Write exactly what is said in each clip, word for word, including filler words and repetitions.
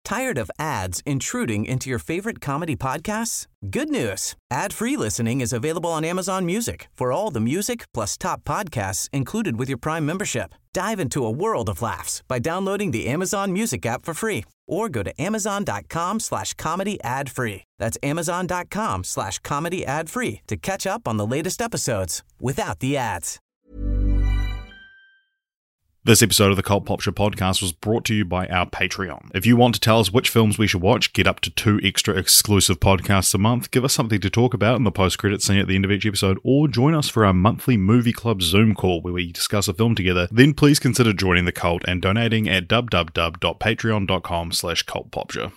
Tired of ads intruding into your favorite comedy podcasts? Good news. Ad-free listening is available on Amazon Music for all the music plus top podcasts included with your Prime membership. Dive into a world of laughs by downloading the Amazon Music app for free or go to amazon.com slash comedy ad free. That's amazon.com slash comedy ad free to catch up on the latest episodes without the ads. This episode of the Cult Pop Show podcast was brought to you by our Patreon. If you want to tell us which films we should watch, get up to two extra exclusive podcasts a month, give us something to talk about in the post-credit scene at the end of each episode, or join us for our monthly Movie Club Zoom call where we discuss a film together, then please consider joining the cult and donating at www.patreon.com slash cultpopshow.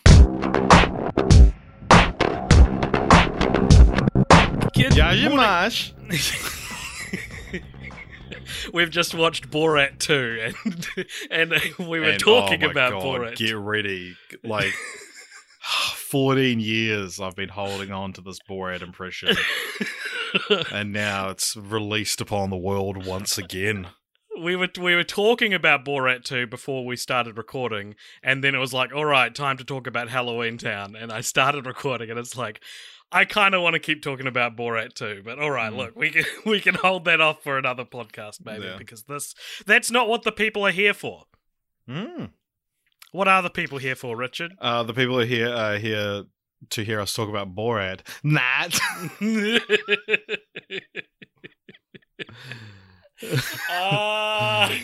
We've just watched Borat two, and and we were and, talking oh my about God, Borat. Get ready. Like, fourteen years I've been holding on to this Borat impression, and now it's released upon the world once again. We were we were talking about Borat two before we started recording, and then it was like, all right, time to talk about Halloween Town, and I started recording, and it's like, I kind of want to keep talking about Borat too, but all right, mm. look, we can we can hold that off for another podcast, maybe, yeah. because this that's not what the people are here for. Mm. What are the people here for, Richard? Uh, the people are here are here to hear us talk about Borat. Not. uh...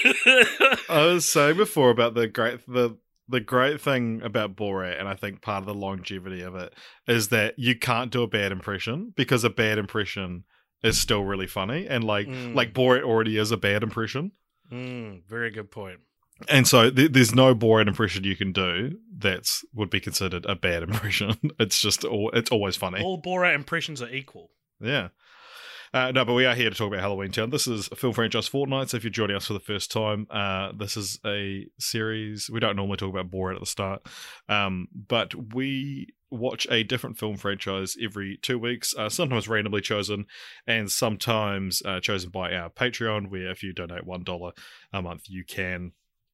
I was saying before about the great the. The great thing about Borat, and I think part of the longevity of it, is that you can't do a bad impression because a bad impression is still really funny. And like, mm. like Borat already is a bad impression. Mm, very good point. And so th- there's no Borat impression you can do that's would be considered a bad impression. It's just, all, it's always funny. All Borat impressions are equal. Yeah. Uh, no, but we are here to talk about Halloween Town. This is a Film Franchise Fortnight, so if you're joining us for the first time, uh, this is a series. We don't normally talk about Borat at the start, um, but we watch a different film franchise every two weeks, uh, sometimes randomly chosen, and sometimes uh, chosen by our Patreon, where if you donate one dollar a month, you can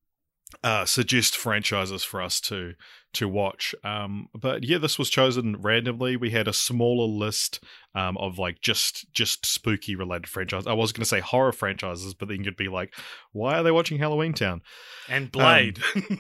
uh, suggest franchises for us to to watch. Um, but yeah, this was chosen randomly. We had a smaller list um, of like just just spooky related franchises. I was going to say horror franchises, but then you'd be like, why are they watching Halloween Town? And Blade. Um,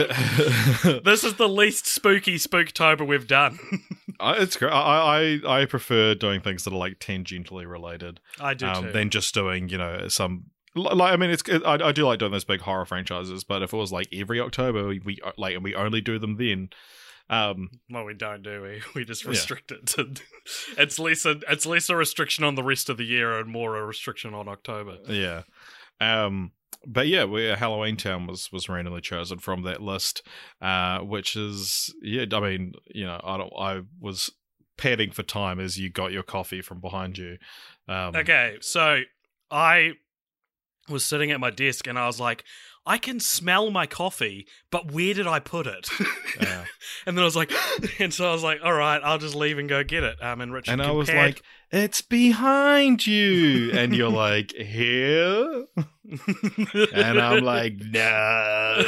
this is the least spooky Spooktober we've done. I, it's great. I, I I prefer doing things that are like tangentially related. I do um, too. Than just doing, you know, some. Like, I mean, it's it, I, I do like doing those big horror franchises, but if it was like every October, we, we like and we only do them then. Um, well, we don't, do we? We just restrict yeah. it to. It's less a it's less a restriction on the rest of the year and more a restriction on October. Yeah, um, but yeah, we, Halloween Town was was randomly chosen from that list, uh, which is yeah. I mean, you know, I don't. I was padding for time as you got your coffee from behind you. Um, okay, so I. was sitting at my desk and I was like, I can smell my coffee, but where did I put it? Yeah. And then I was like, and so I was like, all right, I'll just leave and go get it. Um, and Richard and I compared- was like, it's behind you. And you're like, here? And I'm like, no.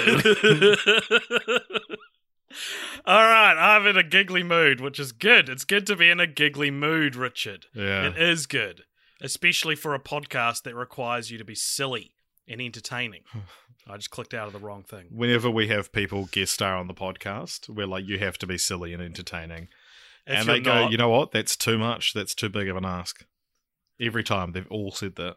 All right, I'm in a giggly mood, which is good. It's good to be in a giggly mood, Richard. Yeah. It is good. Especially for a podcast that requires you to be silly and entertaining. I just clicked out of the wrong thing. Whenever we have people guest star on the podcast, we're like, you have to be silly and entertaining. If and they go, not, you know what? That's too much. That's too big of an ask. Every time. They've all said that.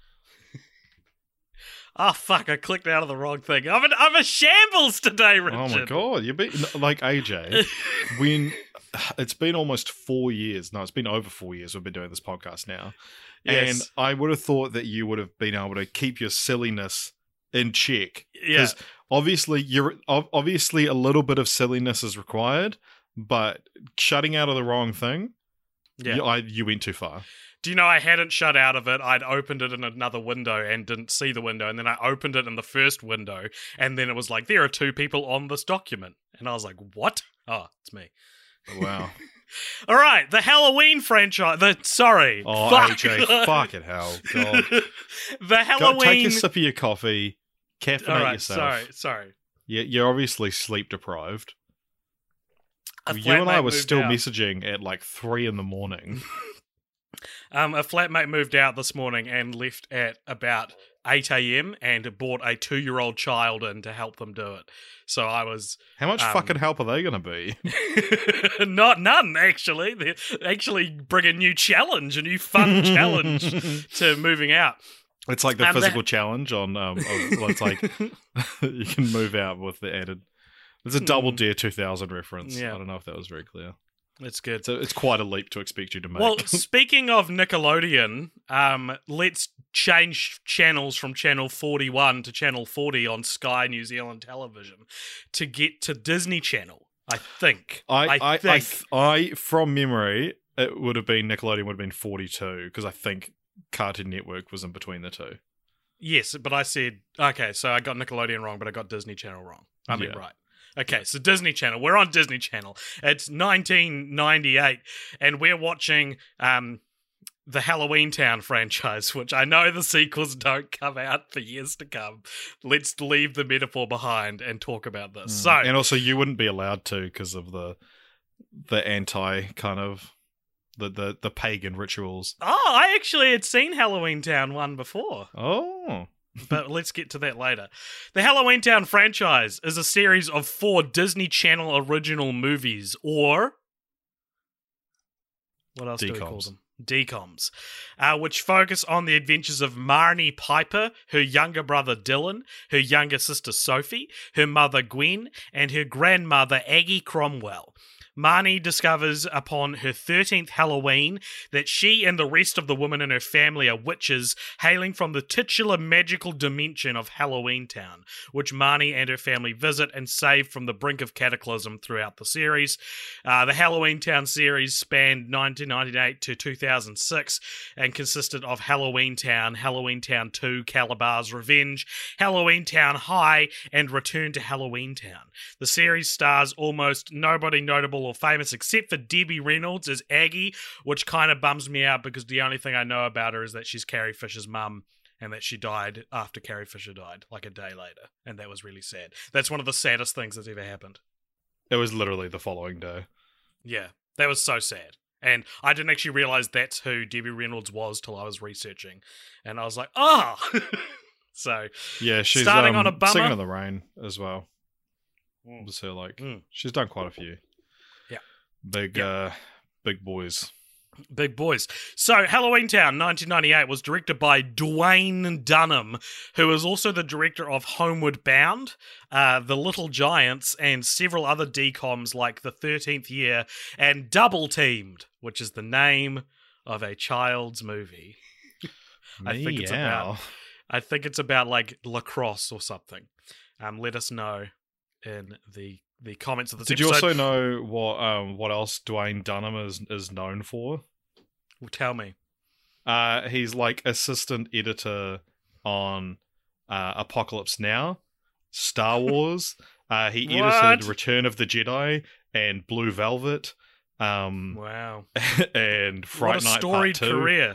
Oh, fuck. I clicked out of the wrong thing. I'm, an, I'm a shambles today, Richard. Oh, my God. You've been like A J. when it's been almost four years. No, it's been over four years we've been doing this podcast now. Yes. And I would have thought that you would have been able to keep your silliness in check. Yeah. Because obviously, you're obviously a little bit of silliness is required, but shutting out of the wrong thing, yeah, you, I, you went too far. Do you know I hadn't shut out of it? I'd opened it in another window and didn't see the window, and then I opened it in the first window, and then it was like, there are two people on this document. And I was like, what? Oh, it's me. Wow. All right, the Halloween franchise. The sorry, oh, fuck. A J, fucking hell, God. The Halloween. Go, take a sip of your coffee, caffeinate All right, yourself. Sorry, sorry. Yeah, you're obviously sleep deprived. A you and I flatmate were moved still out. messaging at like three in the morning. Um, a flatmate moved out this morning and left at about eight a.m. and brought a two-year-old child in to help them do it. So I was... How much Um, fucking help are they going to be? Not none, actually. They actually bring a new challenge, a new fun challenge to moving out. It's like the Um, physical that- challenge on. Um, of, well, it's like you can move out with the added. It's a Double Hmm. Dare two thousand reference. Yeah. I don't know if that was very clear. It's good. So it's quite a leap to expect you to make. Well, speaking of Nickelodeon, um, let's change channels from channel forty-one to channel forty on Sky New Zealand Television to get to Disney Channel. I think. I, I, I, think. th- I, from memory, it would have been Nickelodeon would have been forty-two because I think Cartoon Network was in between the two. Yes, but I said okay. So I got Nickelodeon wrong, but I got Disney Channel wrong. I mean, Yeah. right. Okay, so Disney Channel. We're on Disney Channel. It's nineteen ninety-eight, and we're watching um, the Halloween Town franchise, which I know the sequels don't come out for years to come. Let's leave the metaphor behind and talk about this. So, and also, you wouldn't be allowed to because of the the anti kind of the, the the pagan rituals. oh, I actually had seen Halloween Town one before. Oh. But let's get to that later. The Halloween Town franchise is a series of four Disney Channel original movies, or what else do we call D COMs. them? D COMs, uh, which focus on the adventures of Marnie Piper, her younger brother Dylan, her younger sister Sophie, her mother Gwen, and her grandmother Aggie Cromwell. Marnie discovers upon her thirteenth Halloween that she and the rest of the women in her family are witches hailing from the titular magical dimension of Halloween Town, which Marnie and her family visit and save from the brink of cataclysm throughout the series. Uh, the Halloween Town series spanned nineteen ninety-eight to two thousand six and consisted of Halloween Town, Halloween Town two, Calabar's Revenge, Halloween Town High, and Return to Halloween Town. The series stars almost nobody notable or famous except for Debbie Reynolds as Aggie, which kind of bums me out because the only thing I know about her is that she's Carrie Fisher's mum and that she died after Carrie Fisher died, like a day later. And that was really sad. That's one of the saddest things that's ever happened. It was literally the following day. Yeah, that was so sad. And I didn't actually realize that's who Debbie Reynolds was till I was researching. And I was like, oh! So, Yeah, she's starting um, on a bummer. Singing in the Rain as well. Mm. Was her like Mm. she's done quite a few. Yeah. Big Yeah. uh big boys. Big boys. So, Halloween Town, nineteen ninety-eight, was directed by Dwayne Dunham, who is also the director of Homeward Bound, uh, The Little Giants, and several other D COMs like The thirteenth Year and Double Teamed, which is the name of a child's movie. I think it's about- I think it's about like lacrosse or something. Um, let us know in the the comments of this Did you episode. also know what um what else Dwayne Dunham is is known for? Well, tell me. Uh he's like assistant editor on uh Apocalypse Now, Star Wars. uh he edited What? Return of the Jedi and Blue Velvet. Um Wow. and Fright what a Night storied Part two. career.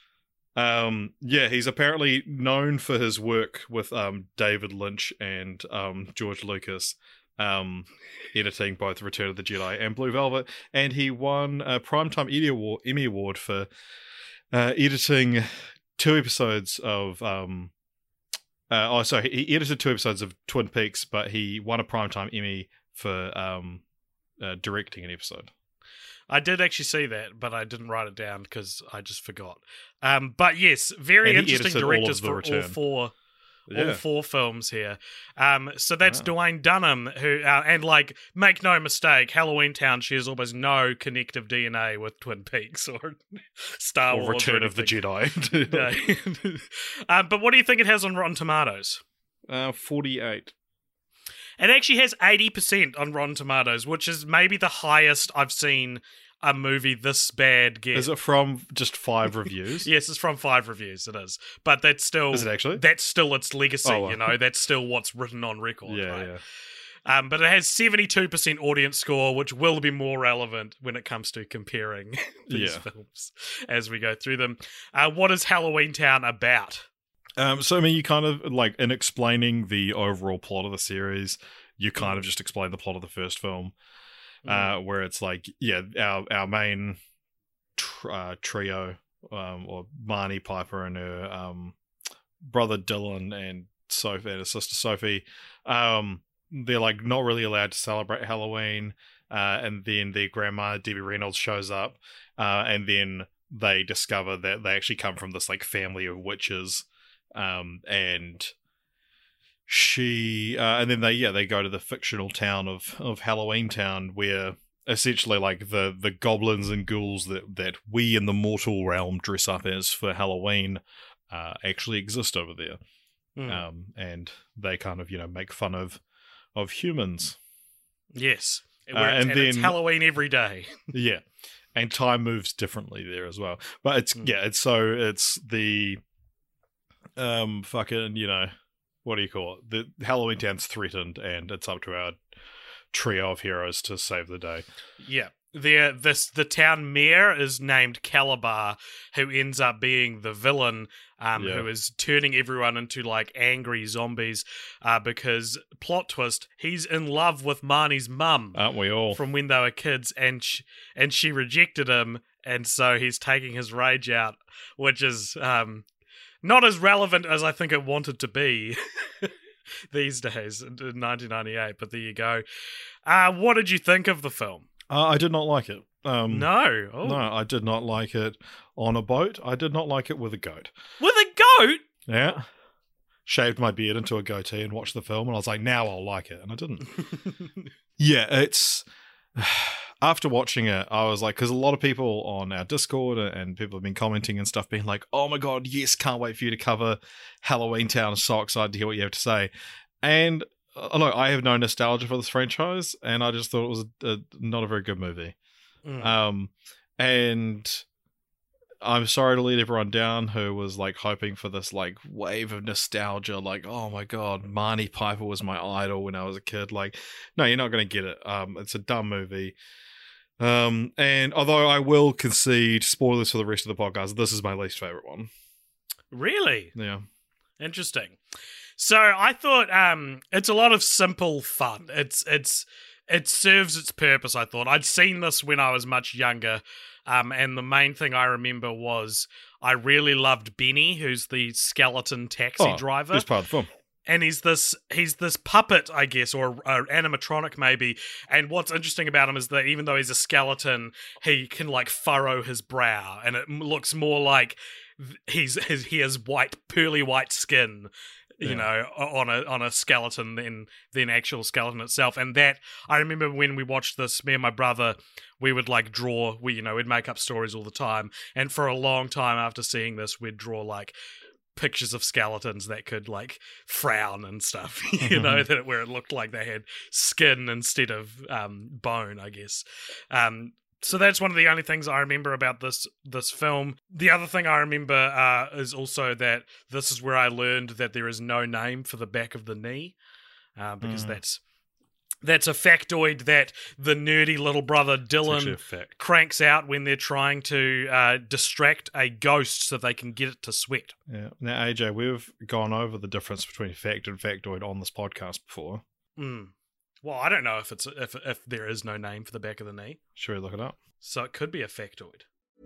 Um, yeah, he's apparently known for his work with um, David Lynch and um, George Lucas, um, editing both Return of the Jedi and Blue Velvet, and he won a Primetime Emmy Award, Emmy Award for uh, editing two episodes of. Um, uh, oh, sorry, he edited two episodes of Twin Peaks, but he won a Primetime Emmy for um, uh, directing an episode. I did actually see that, but I didn't write it down because I just forgot. Um, but yes, very And he interesting edited all of directors The for Return. all four, all Yeah. four films here. Um, so that's Wow. Dwayne Dunham, who uh, and like make no mistake, Halloween Town shares almost no connective D N A with Twin Peaks or Star Or Wars. Return or of the anything. Jedi. No. um, but what do you think it has on Rotten Tomatoes? uh, forty-eight. It actually has eighty percent on Rotten Tomatoes, which is maybe the highest I've seen a movie this bad get. Is it from just five reviews? Yes, it's from five reviews, it is. But that's still Is it actually? that's still its legacy, Oh, well. you know, that's still what's written on record. Yeah, right? yeah. Um, but it has seventy-two percent audience score, which will be more relevant when it comes to comparing these Yeah. films as we go through them. Uh, what is Halloween Town about? Um, so I mean, you kind of like in explaining the overall plot of the series, you kind Mm. of just explain the plot of the first film. uh, where it's like, yeah, our our main tr- uh, trio, um, or Marnie, Piper, and her um, brother Dylan, and Sophie and her sister Sophie, um, they're like not really allowed to celebrate Halloween. Uh, and then their grandma Debbie Reynolds shows up, uh, and then they discover that they actually come from this like family of witches, um, and she, uh, and then they yeah they go to the fictional town of of Halloween Town, where essentially like the the goblins and ghouls that that we in the mortal realm dress up as for Halloween, uh, actually exist over there, Mm. um, and they kind of you know make fun of of humans. Yes. Uh, Where it's, and and it's then- Halloween every day. Yeah, and time moves differently there as well. But it's Mm. yeah, it's so it's the um fucking you know what do you call it? The Halloween Town's threatened, and it's up to our trio of heroes to save the day. Yeah. The, this, the town mayor is named Calabar, who ends up being the villain, um, Yeah. who is turning everyone into like angry zombies, uh, because, plot twist, he's in love with Marnie's mum Aren't we all? from when they were kids, and sh- and she rejected him, and so he's taking his rage out, which is um, not as relevant as I think it wanted to be these days in in nineteen ninety-eight, but there you go. Uh, what did you think of the film? Uh, I did not like it. Um, No. Oh. no, I did not like it on a boat. I did not like it with a goat. With a goat? Yeah. Shaved my beard into a goatee and watched the film, and I was like, now I'll like it. And I didn't. Yeah, it's... After watching it, I was like... Because a lot of people on our Discord and people have been commenting and stuff, being like, oh my god, yes, can't wait for you to cover Halloween Town. So excited to hear what you have to say. And... Uh, look, I have no nostalgia for this franchise, and I just thought it was a, a, not a very good movie. Mm. Um, and I'm sorry to let everyone down who was like hoping for this like wave of nostalgia, like, oh my god, Marnie Piper was my idol when I was a kid. Like, no, you're not going to get it. Um, it's a dumb movie. Um, and although I will concede, spoilers for the rest of the podcast, this is my least favorite one. Really? Yeah. Interesting. So I thought um, it's a lot of simple fun. It's it's it serves its purpose. I thought I'd seen this when I was much younger, um, and the main thing I remember was I really loved Benny, who's the skeleton taxi Oh, driver. This part of the film. And he's this he's this puppet, I guess, or uh, animatronic maybe. And what's interesting about him is that even though he's a skeleton, he can like furrow his brow, and it m- looks more like he's, he's he has white, pearly white skin, you Yeah. know, on a on a skeleton than than actual skeleton itself. And that I remember when we watched this, me and my brother, we would like draw. We you know we'd make up stories all the time, and for a long time after seeing this, we'd draw like pictures of skeletons that could like frown and stuff, you know, that where it looked like they had skin instead of um, bone, I guess. Um, so that's one of the only things I remember about this this film. The other thing I remember uh, is also that this is where I learned that there is no name for the back of the knee, uh, because Mm. that's that's a factoid that the nerdy little brother It's actually Dylan a fact. cranks out when they're trying to uh, distract a ghost so they can get it to sweat. Yeah. Now, A J, we've gone over the difference between fact and factoid on this podcast before. Mm. Well, I don't know if it's if if there is no name for the back of the knee, Should we look it up? so it could be a factoid.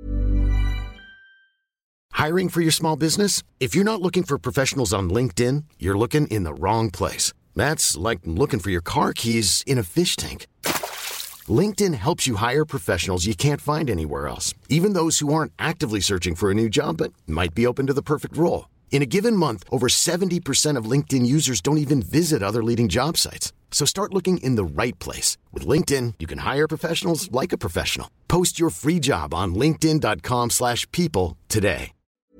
Hiring for your small business? If you're not looking for professionals on LinkedIn, you're looking in the wrong place. That's like looking for your car keys in a fish tank. LinkedIn helps you hire professionals you can't find anywhere else, even those who aren't actively searching for a new job but might be open to the perfect role. In a given month, over seventy percent of LinkedIn users don't even visit other leading job sites. So start looking in the right place. With LinkedIn, you can hire professionals like a professional. Post your free job on linkedin.com slash people today.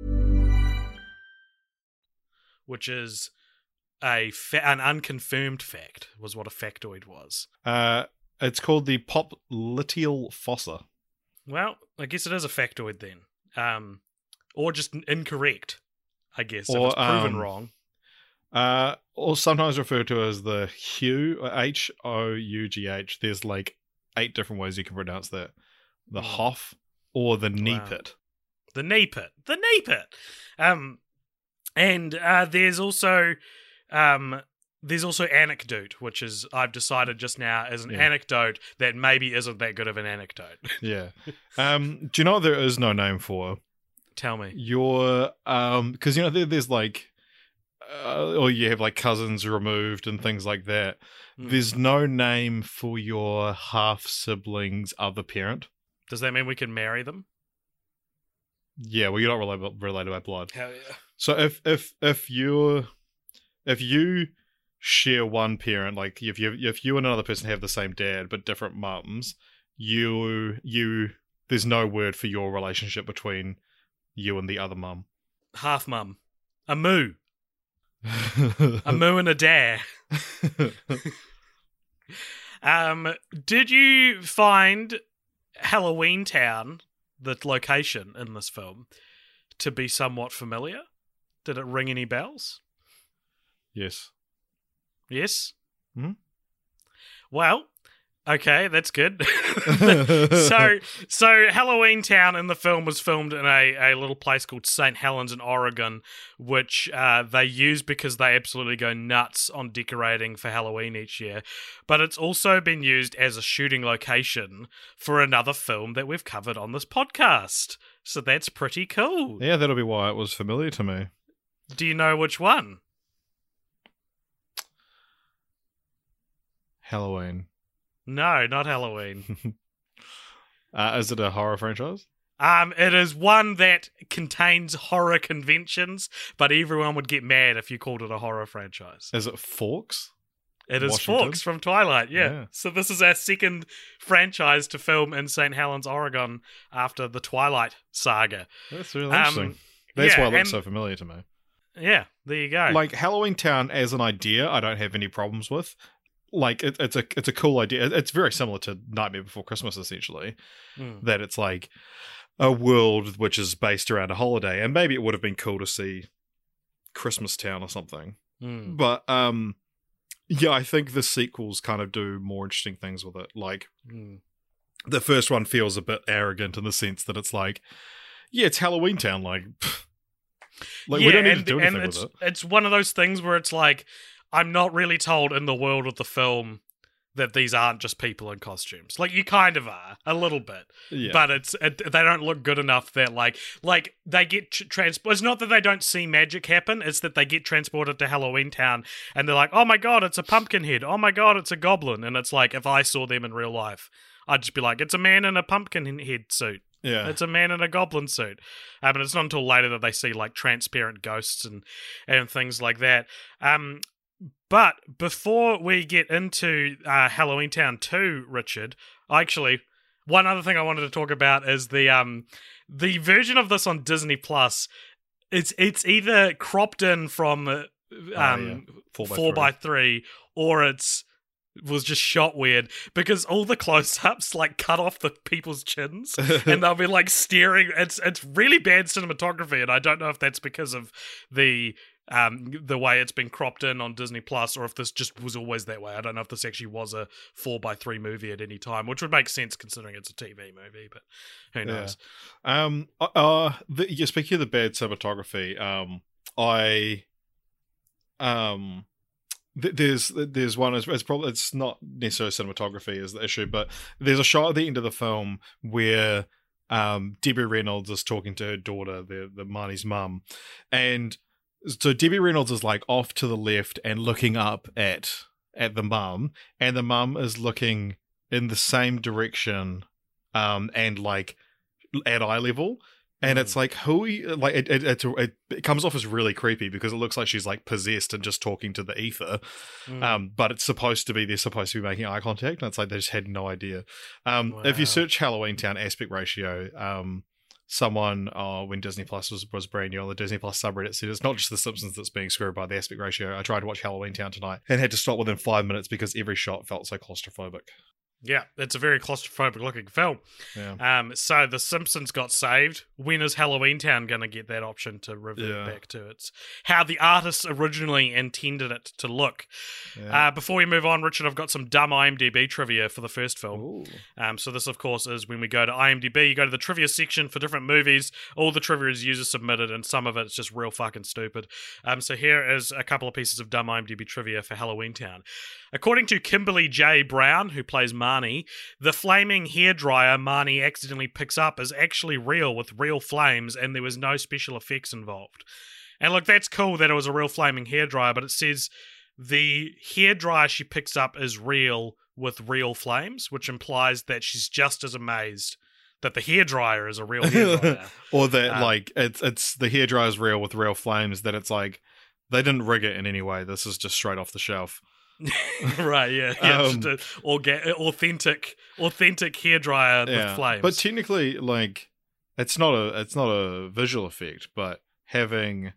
Which is a fa- an unconfirmed fact, was what a factoid was. Uh, it's called the popliteal fossa. Well, I guess it is a factoid then, um, or just n- incorrect. I guess if Or, it's proven um, wrong. Uh, or sometimes referred to as the Hugh, H O U G H. There's like eight different ways you can pronounce that. The Mm. Hoff or the knee Wow. pit. The knee pit. The knee pit. Um, and uh, there's also um, there's also anecdote, which is I've decided just now is an Yeah. anecdote that maybe isn't that good of an anecdote. Yeah. Um, do you know what there is no name for? Tell me. Your um, because you know there, there's like, uh, or you have like cousins removed and things like that. Mm. There's no name for your half sibling's other parent. Does that mean we can marry them? Yeah, well, you're not related, related by blood. Hell yeah. So if if if you if you share one parent, like if you if you and another person have the same dad but different mums, you you there's no word for your relationship between you and the other mum. Half mum. A moo. A moo and a dare. um, did you find Halloween Town, the location in this film, to be somewhat familiar? Did it ring any bells? Yes. Yes? Hmm? Well, okay, that's good. so, so Halloween Town in the film was filmed in a, a little place called Saint Helens in Oregon, which uh, they use because they absolutely go nuts on decorating for Halloween each year. But it's also been used as a shooting location for another film that we've covered on this podcast. So that's pretty cool. Yeah, that'll be why it was familiar to me. Do you know which one? Halloween. No, not Halloween. Uh, is it a horror franchise? Um, it is one that contains horror conventions, but everyone would get mad if you called it a horror franchise. Is it Forks? It is Washington? Forks from Twilight, yeah. Yeah. So this is our second franchise to film in Saint Helens, Oregon, after the Twilight saga. That's really Um, interesting. That's yeah, why it looks and- so familiar to me. Yeah, there you go. Like Halloween Town as an idea, I don't have any problems with. Like it, it's a it's a cool idea. It's very similar to Nightmare Before Christmas, essentially. Mm. That it's like a world which is based around a holiday, and maybe it would have been cool to see Christmas Town or something. Mm. But um, yeah, I think the sequels kind of do more interesting things with it. Like Mm. the first one feels a bit arrogant in the sense that it's like, yeah, it's Halloween Town. Like, pff, like yeah, we don't need and, to do and anything it's, with it. it's one of those things where it's like, I'm not really told in the world of the film that these aren't just people in costumes. Like, you kind of are, a little bit. Yeah. But it's it, they don't look good enough that, like, like they get tr- transported. It's not that they don't see magic happen, it's that they get transported to Halloween Town and they're like, oh my god, it's a pumpkin head. Oh my god, it's a goblin. And it's like, if I saw them in real life, I'd just be like, it's a man in a pumpkin head suit. Yeah. It's a man in a goblin suit. Um, and it's not until later that they see, like, transparent ghosts and, and things like that. Um, but before we get into uh, Halloween Town two, Richard, actually, one other thing I wanted to talk about is the um the version of this on Disney Plus. It's it's either cropped in from uh, um yeah. Four by four three. by three, or it's was just shot weird because all the close-ups like cut off the people's chins and they'll be like staring. It's it's really bad cinematography, and I don't know if that's because of the um the way it's been cropped in on Disney Plus, or if this just was always that way. I don't know if this actually was a four by three movie at any time, which would make sense considering it's a T V movie, but who knows? Yeah. Um. Uh. uh the, yeah, speaking of the bad cinematography, um, I, um, th- there's there's one. It's, it's probably it's not necessarily cinematography is the issue, but there's a shot at the end of the film where um Debbie Reynolds is talking to her daughter, the the Marnie's mum, and so Debbie Reynolds is like off to the left and looking up at at the mum, and the mum is looking in the same direction, um, and like at eye level, and Mm. it's like who are you, like it it, it it it comes off as really creepy because it looks like she's like possessed and just talking to the ether, Mm. um, but it's supposed to be they're supposed to be making eye contact, and it's like they just had no idea. Um, if Wow. you search Halloween Town aspect ratio, um. Someone, uh, when Disney Plus was, was brand new on the Disney Plus subreddit, said it's not just The Simpsons that's being screwed by the aspect ratio. I tried to watch Halloween Town tonight and had to stop within five minutes because every shot felt so claustrophobic. Yeah, it's a very claustrophobic looking film. Yeah. Um, so The Simpsons got saved. When is Halloween Town going to get that option to revert Yeah. back to its how the artists originally intended it to look? Yeah. Uh, before we move on, Richard, I've got some dumb IMDb trivia for the first film. Ooh. Um, so this, of course, is when we go to IMDb, you go to the trivia section for different movies. All the trivia is user submitted, and some of it's just real fucking stupid. Um, so here is a couple of pieces of dumb IMDb trivia for Halloween Town. According to Kimberly J. Brown, who plays Marnie, the flaming hairdryer Marnie accidentally picks up is actually real with real flames, and there was no special effects involved. And look, that's cool that it was a real flaming hairdryer, but it says the hairdryer she picks up is real with real flames, which implies that she's just as amazed that the hairdryer is a real hairdryer. Or that, Um, like, it's it's the hairdryer's real with real flames, that it's like, they didn't rig it in any way. This is just straight off the shelf. Right, yeah. yeah Um, just a orga- authentic, authentic hairdryer with flames. But technically, like, it's not a it's not a visual effect, but having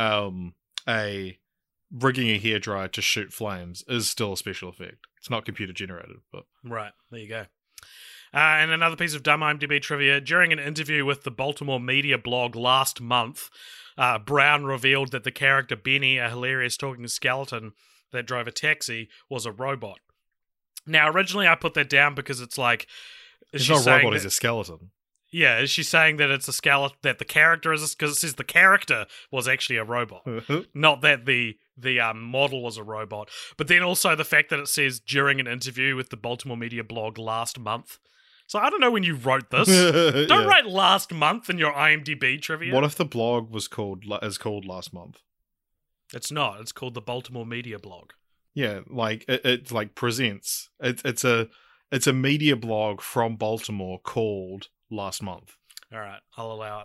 um a rigging a hairdryer to shoot flames is still a special effect. It's not computer generated, but Right, there you go. Uh, and another piece of dumb IMDb trivia. During an interview with the Baltimore media blog last month, uh, Brown revealed that the character Benny, a hilarious talking skeleton that drove a taxi, was a robot. Now, originally I put that down because it's like... is it's she not a saying robot, that- he's a skeleton. Yeah, is she saying that it's a skeleton, that the character is... Because it says the character was actually a robot. Not that the the um, model was a robot. But then also the fact that it says during an interview with the Baltimore media blog last month. So I don't know when you wrote this. Don't Yeah. write last month in your IMDb trivia. What if the blog was called is called last month? It's not. It's called the Baltimore media blog. Yeah, like it, it like presents. It's it's a it's a media blog from Baltimore called Last Month. All right, I'll allow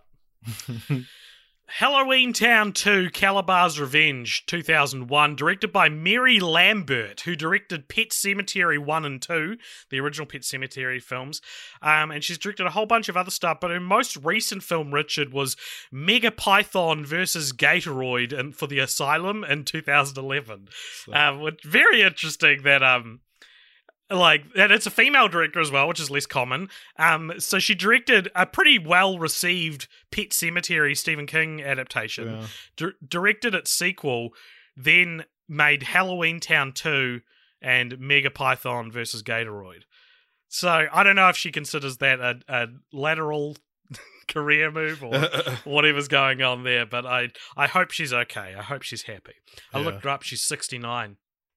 it. Halloween Town two, Calabar's Revenge, two thousand one, directed by Mary Lambert, who directed Pet Sematary one and two, the original Pet Sematary films, um, and she's directed a whole bunch of other stuff, but her most recent film, Richard, was Mega Python versus Gatoroid in, for the Asylum in two thousand eleven. So- Um, which, very interesting that... um. Like, and it's a female director as well, which is less common. Um, so she directed a pretty well-received Pet Sematary Stephen King adaptation, Yeah. di- directed its sequel, then made Halloween Town two and Mega Python versus Gatoroid. So I don't know if she considers that a, a lateral career move or whatever's going on there, but I, I hope she's okay. I hope she's happy. I Yeah. looked her up. She's sixty-nine.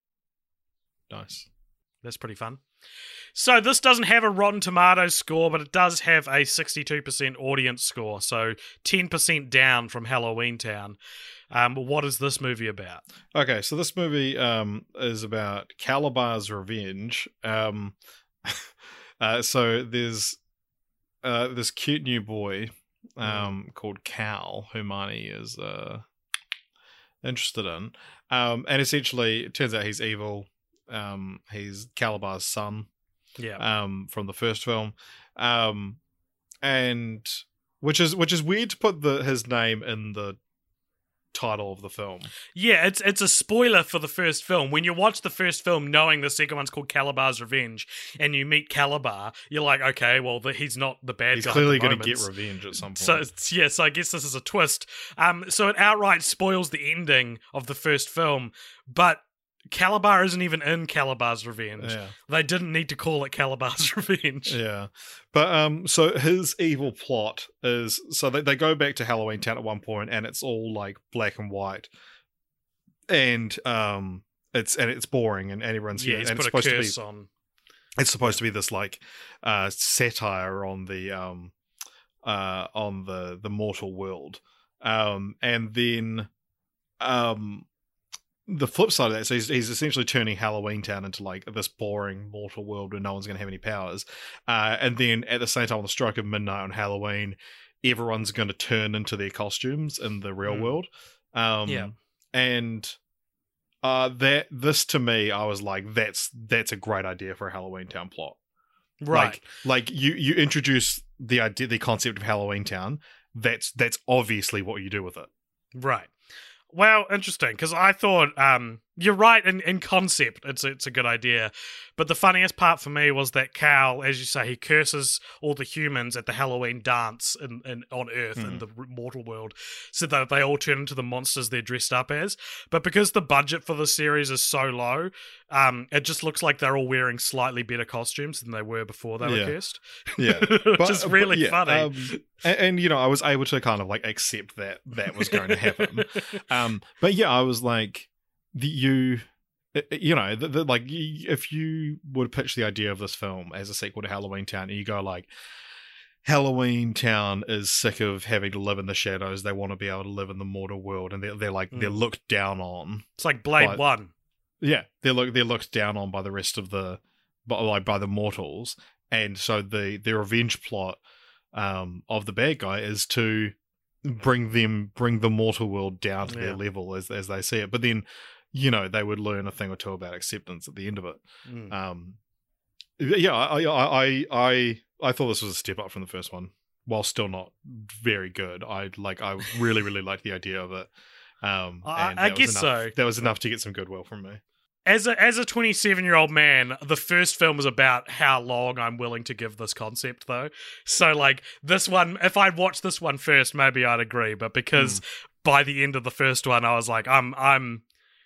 Nice. That's pretty fun. So this doesn't have a Rotten Tomatoes score, but it does have a sixty-two percent audience score, so ten percent down from Halloween Town. Um, what is this movie about? Okay, so this movie um, is about Calabar's Revenge. Um, uh, so there's uh, this cute new boy um, called Cal, who Marnie is uh, interested in. Um, and essentially, it turns out he's evil. Um, he's Calabar's son Yeah. um, from the first film. Um, and which is which is weird to put the his name in the title of the film. Yeah, it's it's a spoiler for the first film. When you watch the first film knowing the second one's called Calabar's Revenge and you meet Calabar, you're like, okay, well, the, he's not the bad He's guy. clearly going going to get revenge at some point. So, it's, yeah, so I guess this is a twist. Um, so it outright spoils the ending of the first film, but Calabar isn't even in Calabar's Revenge. yeah. They didn't need to call it Calabar's Revenge. Yeah. But um so his evil plot is so they, they go back to Halloween Town at one point and it's all like black and white. And um it's and it's boring and everyone's Yeah, and he's it's put a supposed to curse be on. it's supposed to be this like uh satire on the um uh on the the mortal world. Um and then um the flip side of that, so he's, he's essentially turning Halloween Town into like this boring mortal world where no one's going to have any powers. Uh, and then at the same time, on the stroke of midnight on Halloween, everyone's going to turn into their costumes in the real Mm. world. Um, Yeah. And uh, that this to me, I was like, that's that's a great idea for a Halloween Town plot. Right. Like, like you you introduce the idea, the concept of Halloween Town. That's that's obviously what you do with it. Right. Well, interesting, because I thought um, You're right in, in concept. It's it's a good idea. But the funniest part for me was that Cal, as you say, he curses all the humans at the Halloween dance in, in, on Earth, mm. in the mortal world, so that they all turn into the monsters they're dressed up as. But because the budget for the series is so low, um, it just looks like they're all wearing slightly better costumes than they were before they yeah. were cursed. Yeah. Which but, is really yeah, funny. Um, and, and, you know, I was able to kind of like accept that that was going to happen. um, but yeah, I was like, the, you... You know, the, the, like, if you would pitch the idea of this film as a sequel to Halloween Town, and you go like, Halloween Town is sick of having to live in the shadows, they want to be able to live in the mortal world, and they're, they're like, mm. they're looked down on. It's like Blade by, One. Yeah, they're look they're looked down on by the rest of the, by, like by the mortals, and so the the revenge plot um, of the bad guy is to bring them bring the mortal world down to yeah. their level as as they see it, but then. You know, they would learn a thing or two about acceptance at the end of it. Mm. Um, yeah, I, I, I, I, I thought this was a step up from the first one, while still not very good. I like, I really, really liked the idea of it. Um, and I, I that guess was enough, so. That was enough to get some goodwill from me. As a as a twenty-seven-year-old man, the first film was about how long I'm willing to give this concept, though. So, like, this one, if I'd watched this one first, maybe I'd agree. But because mm. by the end of the first one, I was like, I'm, I'm.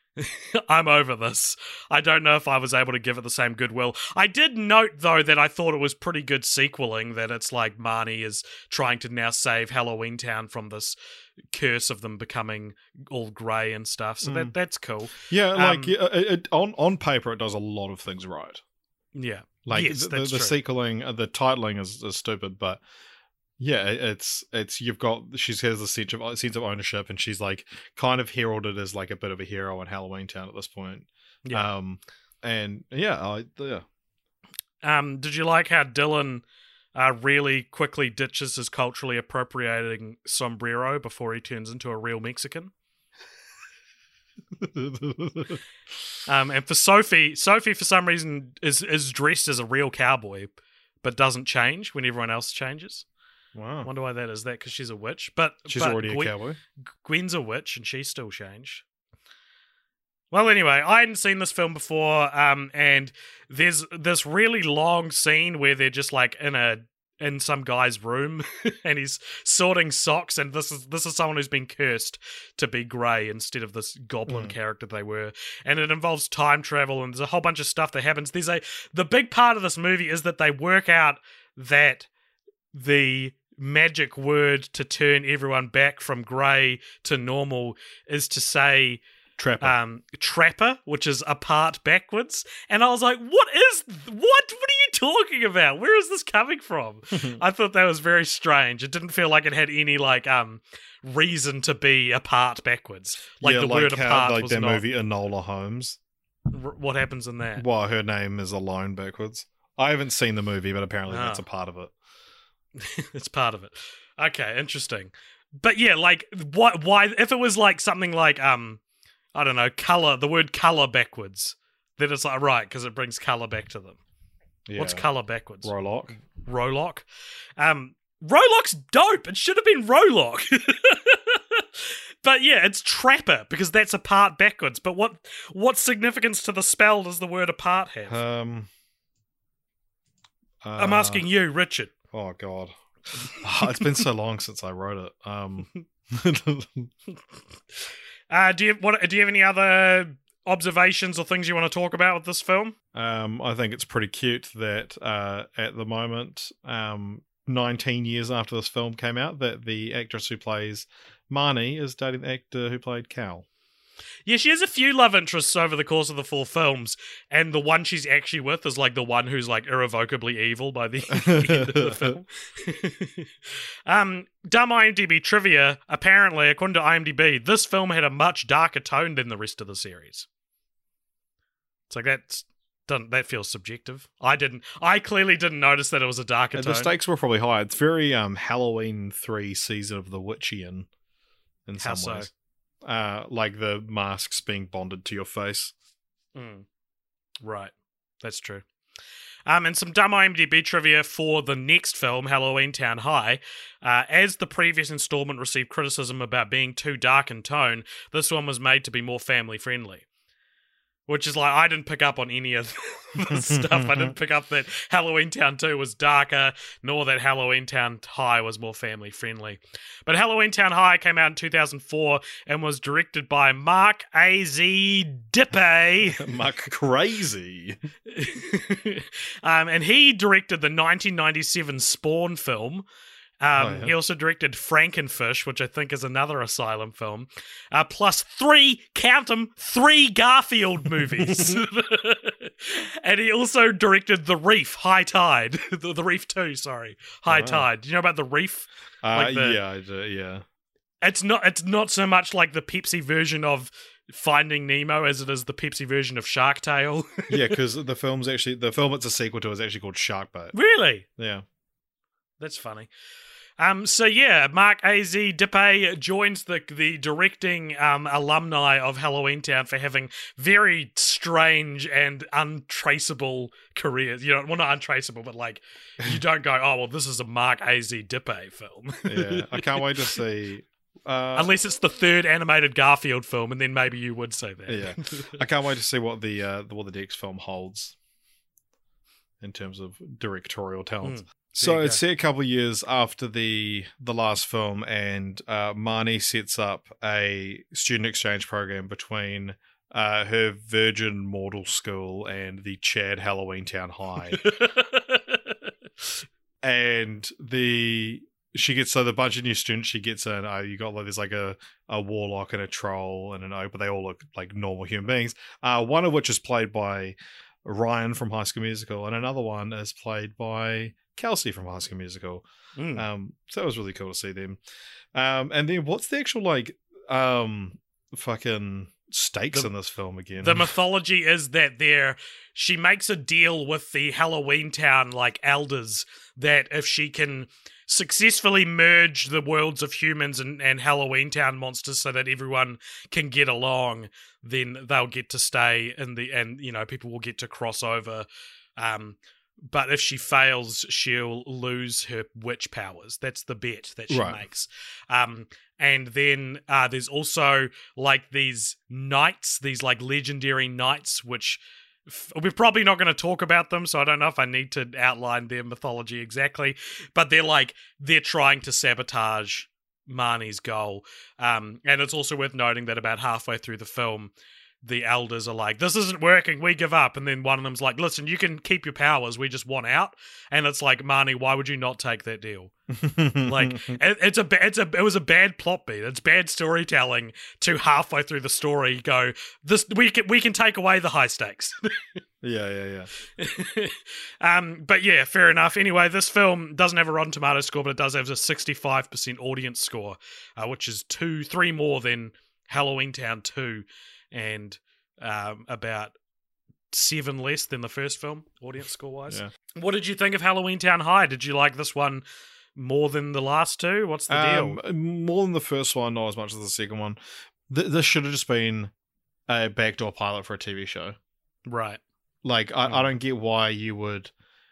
I'm over this. I don't know if I was able to give it the same goodwill. I did note, though, that I thought it was pretty good sequeling, that it's like Marnie is trying to now save Halloween Town from this curse of them becoming all grey and stuff, so mm. that that's cool. Yeah, like, um, it, it, on, on paper, it does a lot of things right. Yeah. Like, yes, the, that's the, the true. sequeling, the titling is, is stupid, but... Yeah, it's it's you've got she has a sense of sense of ownership, and she's like kind of heralded as like a bit of a hero in Halloween Town at this point. Yeah, um, and yeah, I, yeah. Um, did you like how Dylan uh, really quickly ditches his culturally appropriating sombrero before he turns into a real Mexican? um, and for Sophie, Sophie for some reason is is dressed as a real cowboy, but doesn't change when everyone else changes. Wow. I wonder why that is. That because she's a witch, but she's but already Gwen, a cowboy. Gwen's a witch, and she's still changed. Well, anyway, I hadn't seen this film before, um, and there's this really long scene where they're just like in a in some guy's room, and he's sorting socks, and this is this is someone who's been cursed to be grey instead of this goblin mm. character they were, and it involves time travel, and there's a whole bunch of stuff that happens. There's a the big part of this movie is that they work out that the magic word to turn everyone back from grey to normal is to say trapper, um, trapper, which is apart backwards. And I was like, what is, what, what are you talking about? Where is this coming from? I thought that was very strange. It didn't feel like it had any, like, um, reason to be apart backwards. Like yeah, the like word how, apart like was that not. movie Enola Holmes. R- what happens in that? Well, her name is Alone backwards. I haven't seen the movie, but apparently Oh. that's a part of it. It's part of it. Okay, interesting. But yeah, like, why, why, if it was like something like, um, I don't know, colour, the word colour backwards, then it's like, right, because it brings colour back to them. Yeah. What's colour backwards? Rolock. Rolock. Um, Rolock's dope. It should have been Rolock. But yeah, it's trapper, because that's apart backwards. But what what significance to the spell does the word apart have? Um, uh, I'm asking you, Richard. Oh, God. Oh, it's been so long since I wrote it. Um, uh, do you what? Do you have any other observations or things you want to talk about with this film? um, I think it's pretty cute that uh, at the moment, um, nineteen years after this film came out, that the actress who plays Marnie is dating the actor who played Cal. Yeah, she has a few love interests over the course of the four films, and the one she's actually with is like the one who's like irrevocably evil by the end of the film. um, dumb IMDb trivia. Apparently, according to IMDb, this film had a much darker tone than the rest of the series. It's like that's doesn't that feels subjective. I didn't. I clearly didn't notice that it was a darker And tone. the stakes were probably high. It's very um, Halloween three Season of the Witchian in How some so? ways. Uh, like the masks being bonded to your face. Mm. Right. That's true. Um, and some dumb IMDb trivia for the next film, Halloween Town High. Uh, as the previous installment received criticism about being too dark in tone, this one was made to be more family-friendly. Which is like, I didn't pick up on any of the stuff. I didn't pick up that Halloween Town two was darker, nor that Halloween Town High was more family friendly. But Halloween Town High came out in two thousand four and was directed by Mark A Z Dippé. Mark Crazy. um, and he directed the nineteen ninety-seven Spawn film. Um, oh, yeah. He also directed Frankenfish, which I think is another Asylum film, uh, plus three, count them, three Garfield movies. And he also directed The Reef, High Tide. the, the Reef two, sorry. High Oh. Tide. Do you know about The Reef? Uh, Like the- yeah, I do, yeah. It's not, it's not so much like the Pepsi version of Finding Nemo as it is the Pepsi version of Shark Tale. Yeah, because the film's actually, the film it's a sequel to is actually called Shark Bait. Really? Yeah. That's funny. Um, so yeah, Mark A Z Dippé joins the the directing um, alumni of Halloween Town for having very strange and untraceable careers. You know, well, not untraceable, but like you don't go, oh well, this is a Mark A Z Dippé film. Yeah, I can't wait to see. Uh, Unless it's the third animated Garfield film, and then maybe you would say that. Yeah, I can't wait to see what the uh, what the next film holds in terms of directorial talents. Mm. So you it's go. set a couple of years after the the last film, and uh, Marnie sets up a student exchange program between uh, her Virgin Mortal School and the Chad Halloween Town High, and the she gets so the bunch of new students she gets in. Uh, you got like there's like a, a warlock and a troll and an oak, but they all look like normal human beings. Uh, one of which is played by Ryan from High School Musical, and another one is played by Kelsey from High School Musical. Mm. Um, so that was really cool to see them. Um, and then what's the actual like um fucking stakes The- in this film again? The mythology is that there, she makes a deal with the Halloween Town like elders that if she can successfully merge the worlds of humans and, and Halloween Town monsters so that everyone can get along, then they'll get to stay in the and you know people will get to cross over. Um, but if she fails, she'll lose her witch powers. That's the bet that she Right. makes. Um, and then uh, there's also like these knights, these like legendary knights, which f- we're probably not going to talk about them. So I don't know if I need to outline their mythology exactly, but they're like, they're trying to sabotage Marnie's goal. Um, and it's also worth noting that about halfway through the film, the elders are like, this isn't working, we give up. And then one of them's like, listen, you can keep your powers, we just want out. And it's like, Marnie, why would you not take that deal? Like, it, it's a, ba- it's a, it was a bad plot beat. It's bad storytelling to halfway through the story go, this, we can, we can take away the high stakes. yeah, yeah, yeah. um, but yeah, fair enough. Anyway, this film doesn't have a Rotten Tomatoes score, but it does have a sixty-five percent audience score, uh, which is two, three more than Halloween Town two. And um, about seven less than the first film, audience score-wise. Yeah. What did you think of Halloween Town High? Did you like this one more than the last two? What's the deal? Um, more than the first one, not as much as the second one. Th- this should have just been a backdoor pilot for a T V show. Right. Like, I, Hmm. I don't get why you would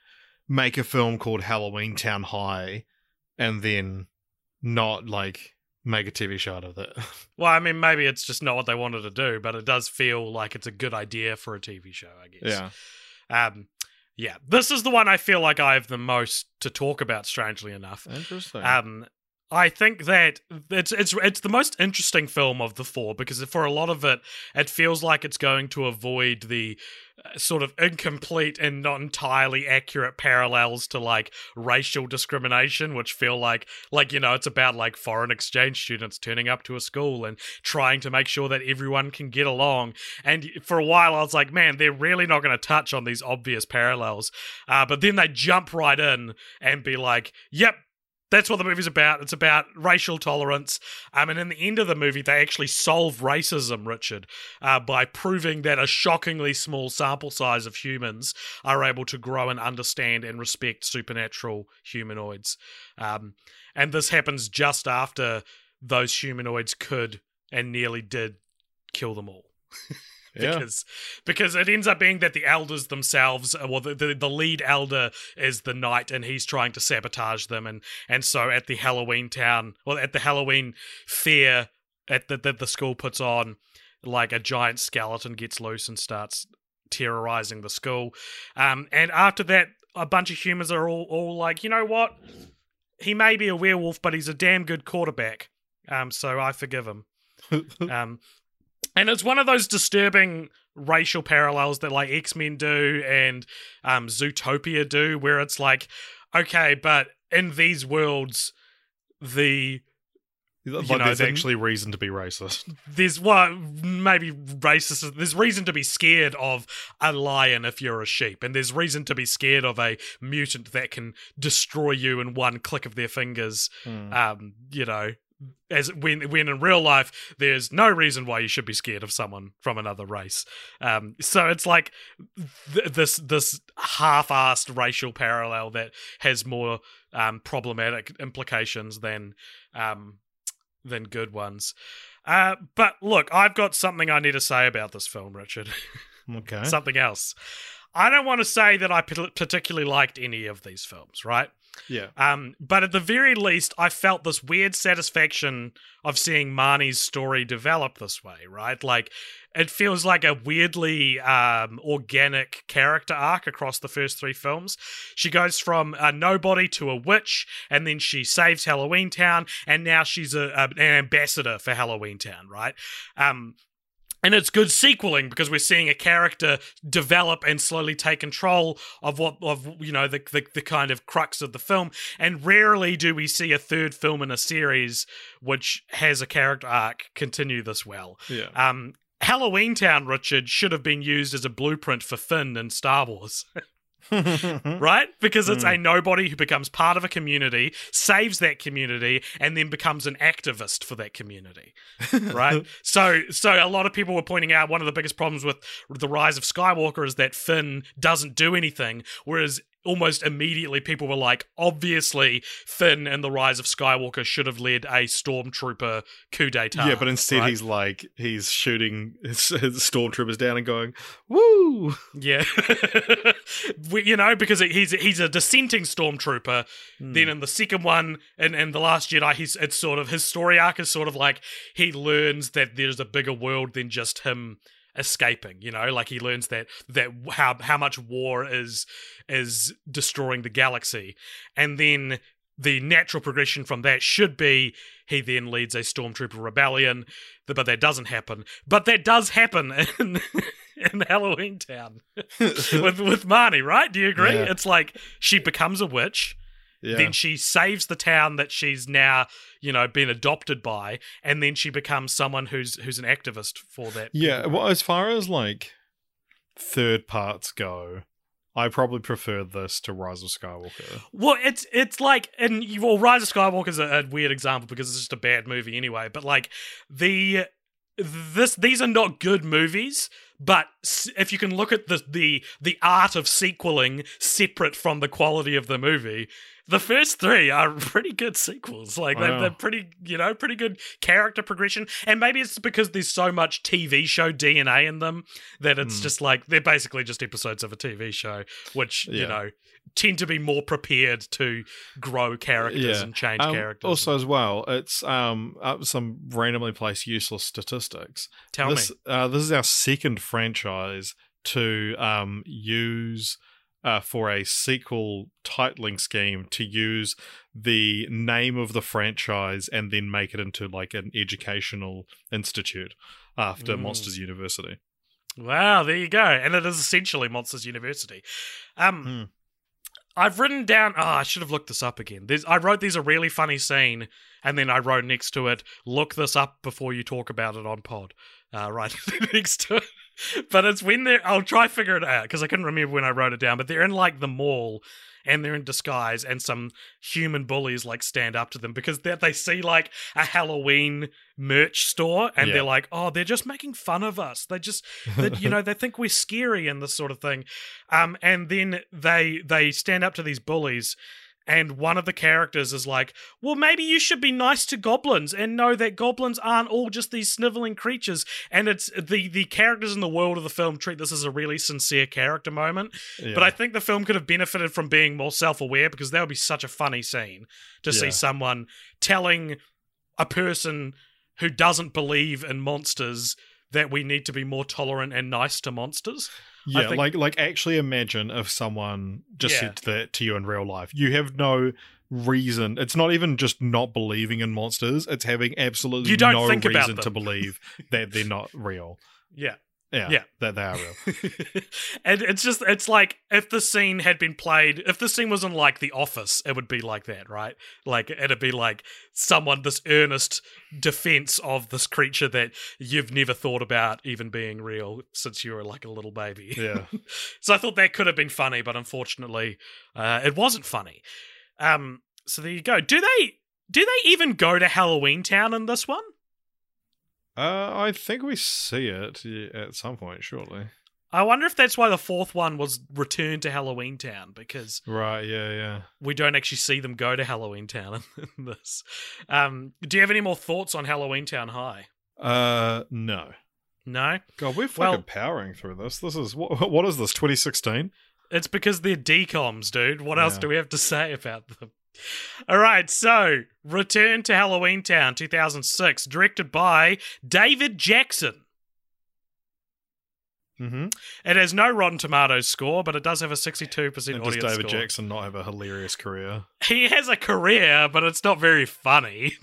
make a film called Halloween Town High and then not, like, make a T V show out of it. Well, I mean, maybe it's just not what they wanted to do, but it does feel like it's a good idea for a T V show, I guess. Yeah. Um, yeah. This is the one I feel like I have the most to talk about, strangely enough. Interesting. Um, I think that it's it's it's the most interesting film of the four because for a lot of it, it feels like it's going to avoid the uh, sort of incomplete and not entirely accurate parallels to like racial discrimination, which feel like like you know it's about like foreign exchange students turning up to a school and trying to make sure that everyone can get along. And for a while, I was like, man, they're really not going to touch on these obvious parallels. Uh, but then they jump right in and be like, yep. That's what the movie's about. It's about racial tolerance. Um, and in the end of the movie, they actually solve racism, Richard, uh, by proving that a shockingly small sample size of humans are able to grow and understand and respect supernatural humanoids. Um, and this happens just after those humanoids could and nearly did kill them all. yeah. Because because it ends up being that the elders themselves, well, the, the the lead elder is the knight, and he's trying to sabotage them, and and so at the Halloween town, well, at the Halloween fair at the, that the school puts on, like a giant skeleton gets loose and starts terrorizing the school. Um, and after that, a bunch of humans are all, all like, you know what? He may be a werewolf, but he's a damn good quarterback. Um, so I forgive him. um, and it's one of those disturbing racial parallels that like X-Men do and um, Zootopia do, where it's like, okay, but in these worlds, the Like, you know, there's then- actually reason to be racist. there's well, maybe racist. There's reason to be scared of a lion if you're a sheep, and there's reason to be scared of a mutant that can destroy you in one click of their fingers. Hmm. Um, you know, as when when in real life, there's no reason why you should be scared of someone from another race. Um, so it's like th- this this half-assed racial parallel that has more um, problematic implications than. Um, than good ones. Uh, but look, I've got something I need to say about this film, Richard. Okay. Something else. I don't want to say that I pat- particularly liked any of these films, right? Yeah. Um, but at the very least, I felt this weird satisfaction of seeing Marnie's story develop this way, right? Like, it feels like a weirdly um, organic character arc across the first three films. She goes from a nobody to a witch, and then she saves Halloween Town, and now she's a, a, an ambassador for Halloween Town, right? Um, And it's good sequeling because we're seeing a character develop and slowly take control of what of you know the, the the kind of crux of the film. And rarely do we see a third film in a series which has a character arc continue this well. Yeah. Um, Halloween Town, Richard, should have been used as a blueprint for Finn in Star Wars. Right? Because it's mm. a nobody who becomes part of a community, saves that community, and then becomes an activist for that community. Right? so so a lot of people were pointing out one of the biggest problems with The Rise of Skywalker is that Finn doesn't do anything, whereas almost immediately people were like, obviously Finn and The Rise of Skywalker should have led a stormtrooper coup d'etat. Yeah, but instead right? he's like, he's shooting his, his stormtroopers down and going, woo! Yeah. we, you know, because he's he's a dissenting stormtrooper. Mm. Then in the second one, and, and The Last Jedi, he's it's sort of, his story arc is sort of like, he learns that there's a bigger world than just him escaping, you know, like he learns that that how how much war is is destroying the galaxy, and then the natural progression from that should be he then leads a stormtrooper rebellion, but that doesn't happen. But that does happen in in Halloween Town with with Marnie, right? Do you agree? Yeah. It's like she becomes a witch. Yeah. Then she saves the town that she's now, you know, been adopted by, and then she becomes someone who's who's an activist for that. Yeah, people. well, as far as like third parts go, I probably prefer this to Rise of Skywalker. Well, it's it's like, and well, Rise of Skywalker is a, a weird example because it's just a bad movie anyway. But like the this these are not good movies. But if you can look at the the the art of sequeling separate from the quality of the movie, the first three are pretty good sequels. Like, they're, Wow. they're pretty, you know, pretty good character progression. And maybe it's because there's so much T V show D N A in them that it's Mm. just like, they're basically just episodes of a T V show, which, you Yeah. know, tend to be more prepared to grow characters Yeah. and change Um, characters. Also, as well, it's um uh, some randomly placed useless statistics. Tell this, me. Uh, this is our second franchise to um use uh, for a sequel titling scheme to use the name of the franchise and then make it into like an educational institute after Mm. Monsters University. Wow, there you go. And it is essentially Monsters University. Um, Hmm. I've written down. Oh, I should have looked this up again. There's, I wrote there's a really funny scene, and then I wrote next to it, look this up before you talk about it on pod. Uh, right next to it. But it's when they're. I'll try to figure it out because I couldn't remember when I wrote it down. But they're in like the mall, and they're in disguise, and some human bullies like stand up to them because they they see like a Halloween merch store, and Yeah. they're like, oh, they're just making fun of us. They just, they, you know, they think we're scary and this sort of thing. Um, and then they they stand up to these bullies. And one of the characters is like, well, maybe you should be nice to goblins and know that goblins aren't all just these sniveling creatures. And it's the, the characters in the world of the film treat this as a really sincere character moment. Yeah. But I think the film could have benefited from being more self-aware because that would be such a funny scene to see Yeah. someone telling a person who doesn't believe in monsters that we need to be more tolerant and nice to monsters. Yeah, think- like like actually imagine if someone just Yeah. said that to you in real life. You have no reason. It's not even just not believing in monsters. It's having absolutely You don't no think about reason to them. believe that they're not real. Yeah. Yeah, Yeah. that they are real. And it's just, it's like, if the scene had been played, if the scene was in, like, The Office, it would be like that, right? Like, it'd be like someone, this earnest defense of this creature that you've never thought about even being real since you were, like, a little baby. Yeah. So I thought that could have been funny, but unfortunately, uh, it wasn't funny. Um, so there you go. Do they, do they even go to Halloween Town in this one? Uh, I think we see it yeah, at some point, surely. I wonder if that's why the fourth one was Return to Halloween Town, because Right, yeah, yeah. we don't actually see them go to Halloween Town in this. Um, do you have any more thoughts on Halloween Town High? Uh, no. No? God, we're fucking Well- powering through this. This is, what, what is this, twenty sixteen? It's because they're decoms, dude. What else Yeah. do we have to say about them? All right, so Return to Halloween Town two thousand six, directed by David Jackson. Mm-hmm. It has no Rotten Tomatoes score, but it does have a sixty-two percent And does audience David score. Jackson not have a hilarious career? He has a career, but it's not very funny.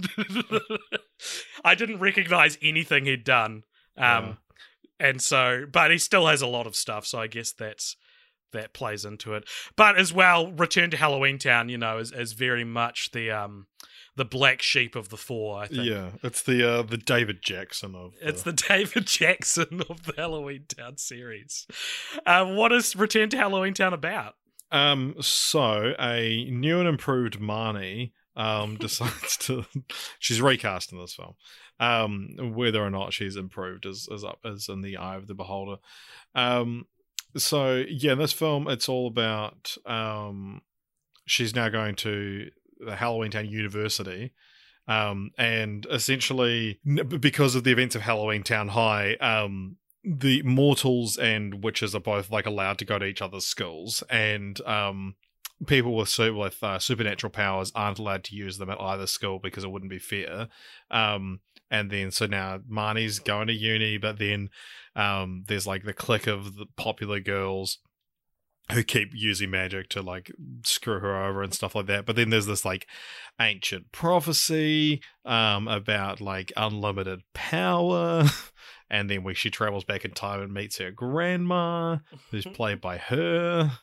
I didn't recognize anything he'd done. Um, and so, but he still has a lot of stuff, so I guess that's that plays into it. But as well, Return to Halloween Town, you know, is, is very much the um the black sheep of the four, I think. Yeah, it's the uh, the David Jackson of. It's the David Jackson of the Halloween Town series. Uh, what is Return to Halloween Town about? Um, so a new and improved Marnie um decides to she's recast in this film. Um, whether or not she's improved is is up is in the eye of the beholder. Um, so yeah, in this film it's all about um she's now going to the Halloween Town University. Um, and essentially n- because of the events of Halloween Town High, um the mortals and witches are both like allowed to go to each other's schools, and um, people with su- with uh, supernatural powers aren't allowed to use them at either school because it wouldn't be fair. Um, and then so now Marnie's going to uni, but then um, there's like the clique of the popular girls who keep using magic to like screw her over and stuff like that. But then there's this like ancient prophecy um, about like unlimited power. And then when she travels back in time and meets her grandma, who's played by her.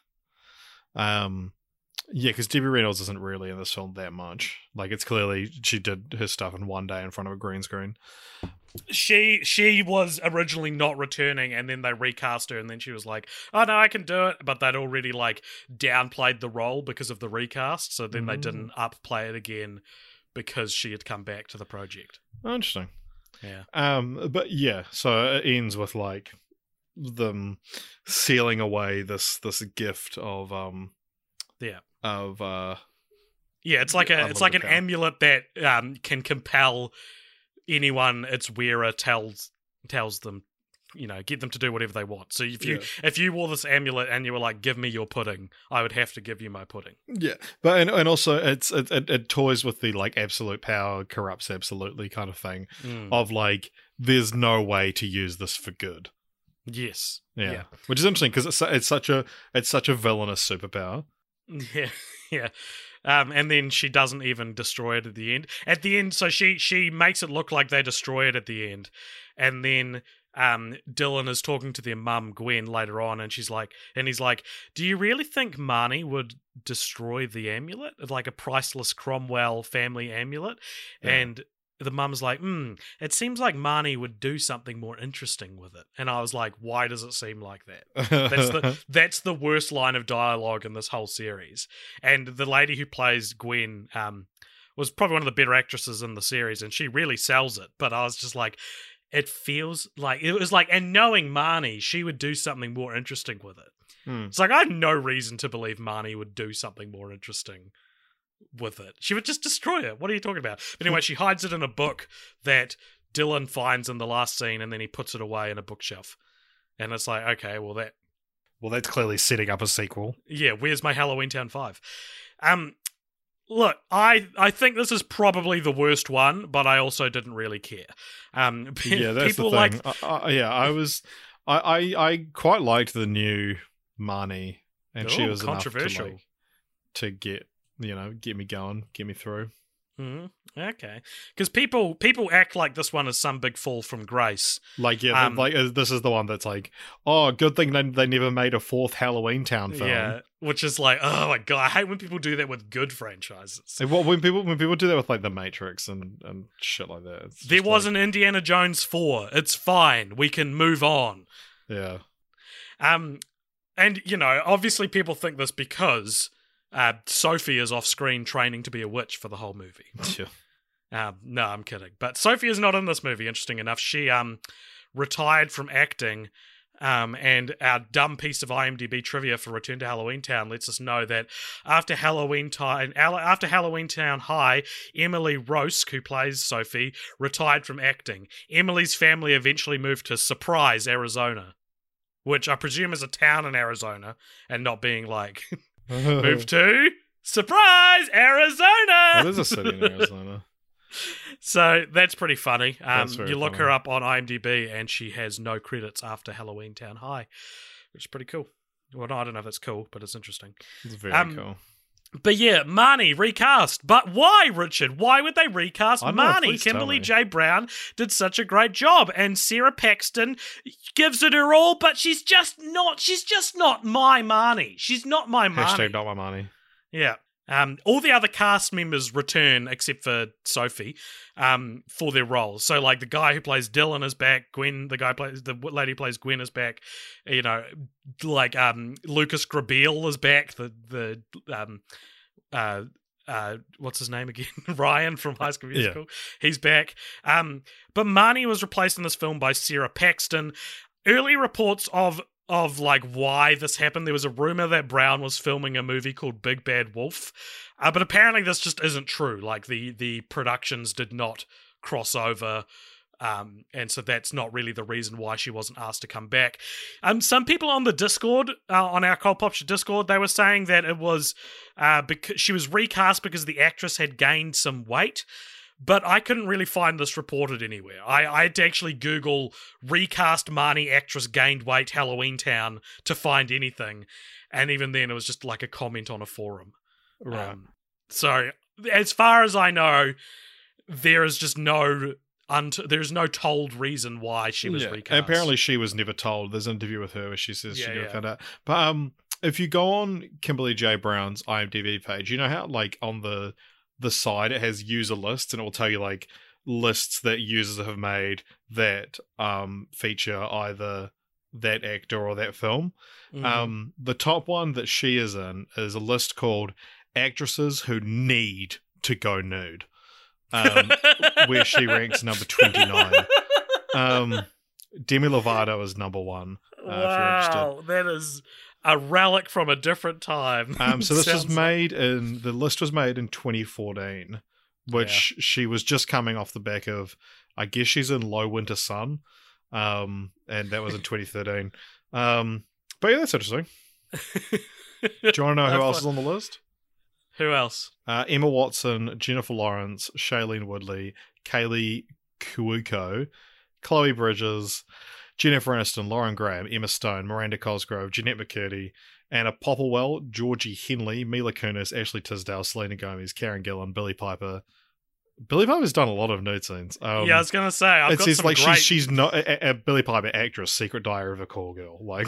Um, yeah, because Debbie Reynolds isn't really in this film that much. Like, it's clearly she did her stuff in one day in front of a green screen. She she was originally not returning, and then they recast her, and then she was like, "Oh no, I can do it." But they'd already like downplayed the role because of the recast, so then they Mm. didn't upplay it again because she had come back to the project. Oh, interesting. Yeah. Um, but yeah, so it ends with like them sealing away this this gift of um, Yeah. of uh, Yeah, it's like a it's like an Unlimited amulet that um can compel anyone its wearer tells tells them, you know, get them to do whatever they want. So if you Yeah. if you wore this amulet and you were like, "Give me your pudding," I would have to give you my pudding. yeah, but and, and also it's it, it it toys with the like absolute power corrupts absolutely kind of thing Mm. of like there's no way to use this for good. Yes. Yeah, Yeah. which is interesting because it's su- it's such a it's such a villainous superpower. Yeah, yeah. Um, and then she doesn't even destroy it at the end. At the end, so she she makes it look like they destroy it at the end, and then um, Dylan is talking to their mum Gwen later on, and she's like, and he's like, "Do you really think Marnie would destroy the amulet, like a priceless Cromwell family amulet?" Yeah. And the mum's like, hmm, it seems like Marnie would do something more interesting with it. And I was like, why does it seem like that? That's the that's the worst line of dialogue in this whole series. And the lady who plays Gwen um, was probably one of the better actresses in the series, and she really sells it. But I was just like, it feels like it was like, and knowing Marnie, she would do something more interesting with it. Hmm. It's like I have no reason to believe Marnie would do something more interesting with it. She would just destroy it. What are you talking about? But anyway, she hides it in a book that Dylan finds in the last scene, and then he puts it away in a bookshelf. And it's like, okay, well that Well, that's clearly setting up a sequel. yeah, where's my Halloween Town five? Um, look, I I think this is probably the worst one, but I also didn't really care. Um, yeah, that's people the thing. like, I, I, yeah, I was, I, I, I quite liked the new Marnie, and she Ooh, was controversial. enough to, like, to get you know get me going, get me through. Mm-hmm. Okay, because people people act like this one is some big fall from grace. Like yeah, Um, like uh, this is the one that's like, oh, good thing they they never made a fourth Halloween Town film. Yeah, which is like, oh my god, I hate when people do that with good franchises. And what when people when people do that with like The Matrix and, and shit like that. It's There just was like, an Indiana Jones four. It's fine. We can move on. yeah. Um, and you know, obviously people think this because uh, Sophie is off screen training to be a witch for the whole movie. Yeah. Um, no, I'm kidding. But Sophie is not in this movie, interesting enough. She um retired from acting, um, and our dumb piece of IMDb trivia for Return to Halloween Town lets us know that after Halloween Town, after Halloween Town High, Emily Rosk, who plays Sophie, retired from acting. Emily's family eventually moved to Surprise, Arizona, which I presume is a town in Arizona, and not being like move to Surprise, Arizona. That is a city in Arizona. So that's pretty funny. Um, That's very you look funny. her up on IMDb, and she has no credits after Halloween Town High, which is pretty cool. Well, no, I don't know if it's cool, but it's interesting. It's very Um, cool. But yeah, Marnie recast. But why, Richard? Why would they recast I don't know, Marnie? please tell Kimberly me. J. Brown did such a great job, and Sarah Paxton gives it her all, but she's just not. She's just not my Marnie. She's not my Marnie. Hashtag not my money. Yeah. Um, all the other cast members return except for Sophie um, for their roles. So, like, the guy who plays Dylan is back. Gwen, the guy plays the lady who plays Gwen is back. You know, like um, Lucas Grabeel is back. The the um, uh, uh, what's his name again? Ryan from High School Musical. He's back. Um, but Marnie was replaced in this film by Sarah Paxton. Early reports of of like why this happened. There was a rumor that Brown was filming a movie called Big Bad Wolf, uh, but apparently this just isn't true. Like the the productions did not cross over, um, and so that's not really the reason why she wasn't asked to come back. Um, some people on the Discord, uh, on our Cult Pop Show Discord, they were saying that it was uh, because she was recast because the actress had gained some weight. But I couldn't really find this reported anywhere. I, I had to actually Google recast Marnie actress gained weight Halloween Town to find anything. And even then, it was just like a comment on a forum. Right. Um, so, as far as I know, there is just no unt- there's no told reason why she was yeah. recast. And apparently she was never told. There's an interview with her where she says Yeah, she never yeah. found out. But um, if you go on Kimberly J. Brown's IMDb page, you know how like on the the side it has user lists, and it will tell you like lists that users have made that um feature either that actor or that film. Mhm. Um, the top one that she is in is a list called actresses who need to go nude, um, where she ranks number twenty-nine. Um, Demi Lovato is number one. Uh, if you're interested. Wow, that is a relic from a different time. Um, so this was Sounds made in the list was made in twenty fourteen, which she was just coming off the back of. I guess she's in Low Winter Sun, um, and that was in twenty thirteen. Um, but yeah, that's interesting. like- Do you want to know who I else thought- is on the list? Who else? Uh, Emma Watson, Jennifer Lawrence, Shailene Woodley, Kaylee Cuoco, Chloe Bridges, Jennifer Aniston, Lauren Graham, Emma Stone, Miranda Cosgrove, Jeanette McCurdy, Anna Popplewell, Georgie Henley, Mila Kunis, Ashley Tisdale, Selena Gomez, Karen Gillan, Billy Piper. Billy Piper's done a lot of nude scenes. Um, yeah, I was gonna say I've it got says some like great. she's she's not a, a Billy Piper actress, Secret Diary of a Call Girl. Like,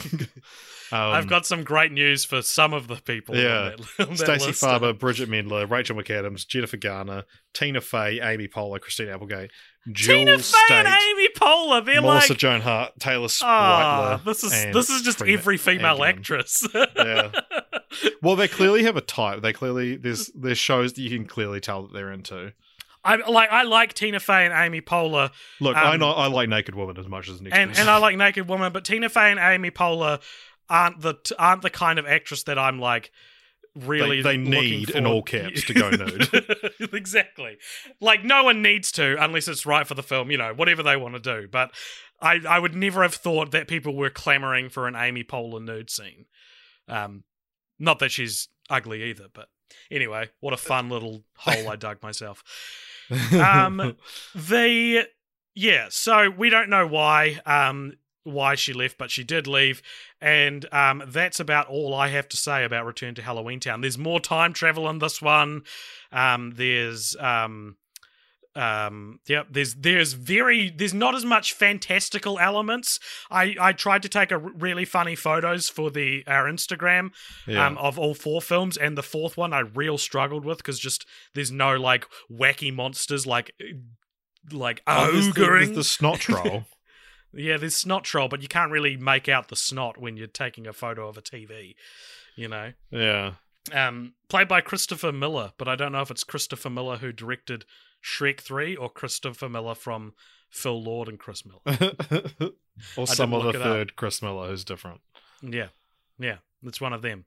um, I've got some great news for some of the people. Yeah. on that, on that Stacey list. Farber, Bridget Mendler, Rachel McAdams, Jennifer Garner, Tina Fey, Amy Poehler, Christina Applegate, Jill Tina Fey State, and Amy Poehler. They're Melissa like, Joan Hart, Taylor ah, Swiftler. this is and this is just Karina every female Agnew. actress. Yeah. Well, they clearly have a type. They clearly there's there's shows that you can clearly tell that they're into. I like I like Tina Fey and Amy Poehler, Look, I Um, know I like Naked Woman as much as next and person. and I like Naked Woman, but Tina Fey and Amy Poehler aren't the aren't the kind of actress that I'm like really. They- they looking need, in forward- all caps, to go nude. Exactly. Like no one needs to unless it's right for the film. You know, whatever they want to do. But I I would never have thought that people were clamoring for an Amy Poehler nude scene. Um, not that she's ugly either, but Anyway, what a fun little hole I dug myself. Um, the yeah, so we don't know why um why she left, but she did leave, and um that's about all I have to say about Return to Halloween Town. There's more time travel in this one. Um, there's um. Um, yep, there's there's very there's not as much fantastical elements. I, I tried to take a r- really funny photos for the our Instagram Yeah. um of all four films, and the fourth one I real struggled with because just there's no like wacky monsters like like Oh, there's the, ogring. there's the snot troll. Yeah, there's snot troll, but you can't really make out the snot when you're taking a photo of a T V, you know. Yeah. Um, played by Christopher Miller, but I don't know if it's Christopher Miller who directed Shrek three or Christopher Miller from Phil Lord and Chris Miller. Or I some didn't other look it up. third Chris Miller who's different. Yeah, yeah, it's one of them.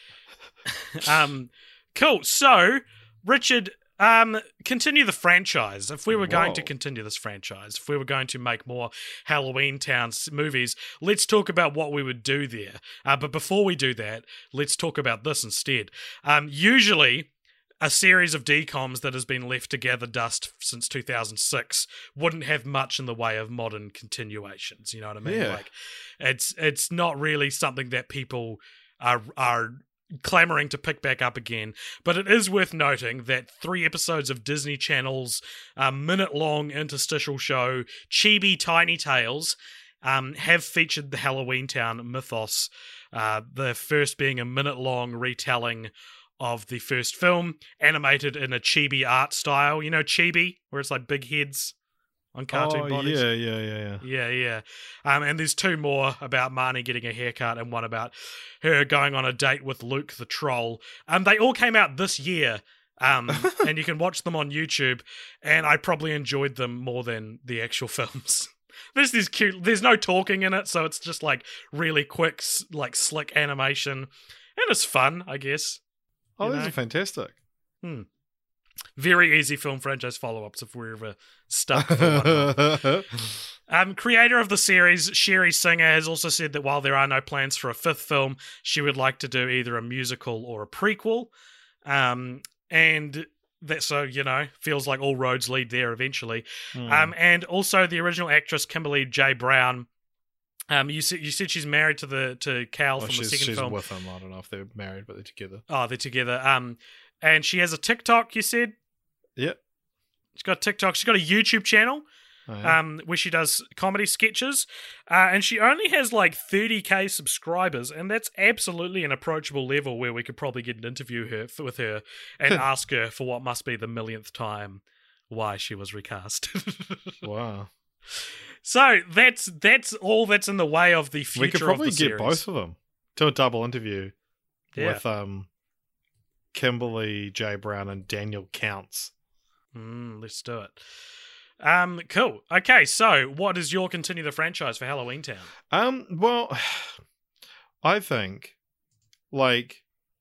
um, cool. So, Richard, um, continue the franchise. If we were going to Whoa. continue this franchise, if we were going to make more Halloween Town s- movies, let's talk about what we would do there. Uh, but before we do that, let's talk about this instead. Um, usually, a series of D COMs that has been left to gather dust since two thousand six wouldn't have much in the way of modern continuations. You know what I mean? Yeah. Like, it's it's not really something that people are are clamoring to pick back up again. But it is worth noting that three episodes of Disney Channel's uh, minute-long interstitial show Chibi Tiny Tales um, have featured the Halloween Town mythos. Uh, the first being a minute-long retelling of the first film, animated in a chibi art style. You know chibi, where it's like big heads on cartoon oh, bodies? yeah, yeah, yeah, yeah. Yeah, yeah. Um, and there's two more about Marnie getting a haircut and one about her going on a date with Luke the Troll. Um, they all came out this year, um, and you can watch them on YouTube, and I probably enjoyed them more than the actual films. There's this cute, there's no talking in it, so it's just like really quick, s- like slick animation, and it's fun, I guess. Oh, You these know? are fantastic. Very easy film franchise follow-ups if we're ever stuck for one. Um, creator of the series, Sherry Singer, has also said that while there are no plans for a fifth film, she would like to do either a musical or a prequel. Um, and that, so, you know, feels like all roads lead there eventually. Hmm. Um, and also the original actress, Kimberly J. Brown, um, you said you said she's married to the to Cal Oh, from she's the second she's film. with him. I don't know if they're married, but they're together. Oh, they're together. Um, and she has a TikTok, you said? Yep. She's got a TikTok. She's got a YouTube channel. Oh, yeah. Um, where she does comedy sketches, uh, and she only has like thirty k subscribers, and that's absolutely an approachable level where we could probably get an interview her with her and ask her for what must be the millionth time why she was recast. Wow. So that's that's all that's in the way of the future We could probably of the get series. both of them to a double interview Yeah. with um, Kimberly J. Brown and Daniel Counts. Mm, let's do it. Um, cool. Okay, so what is your continue the franchise for Halloween Town? Um, well, I think, like,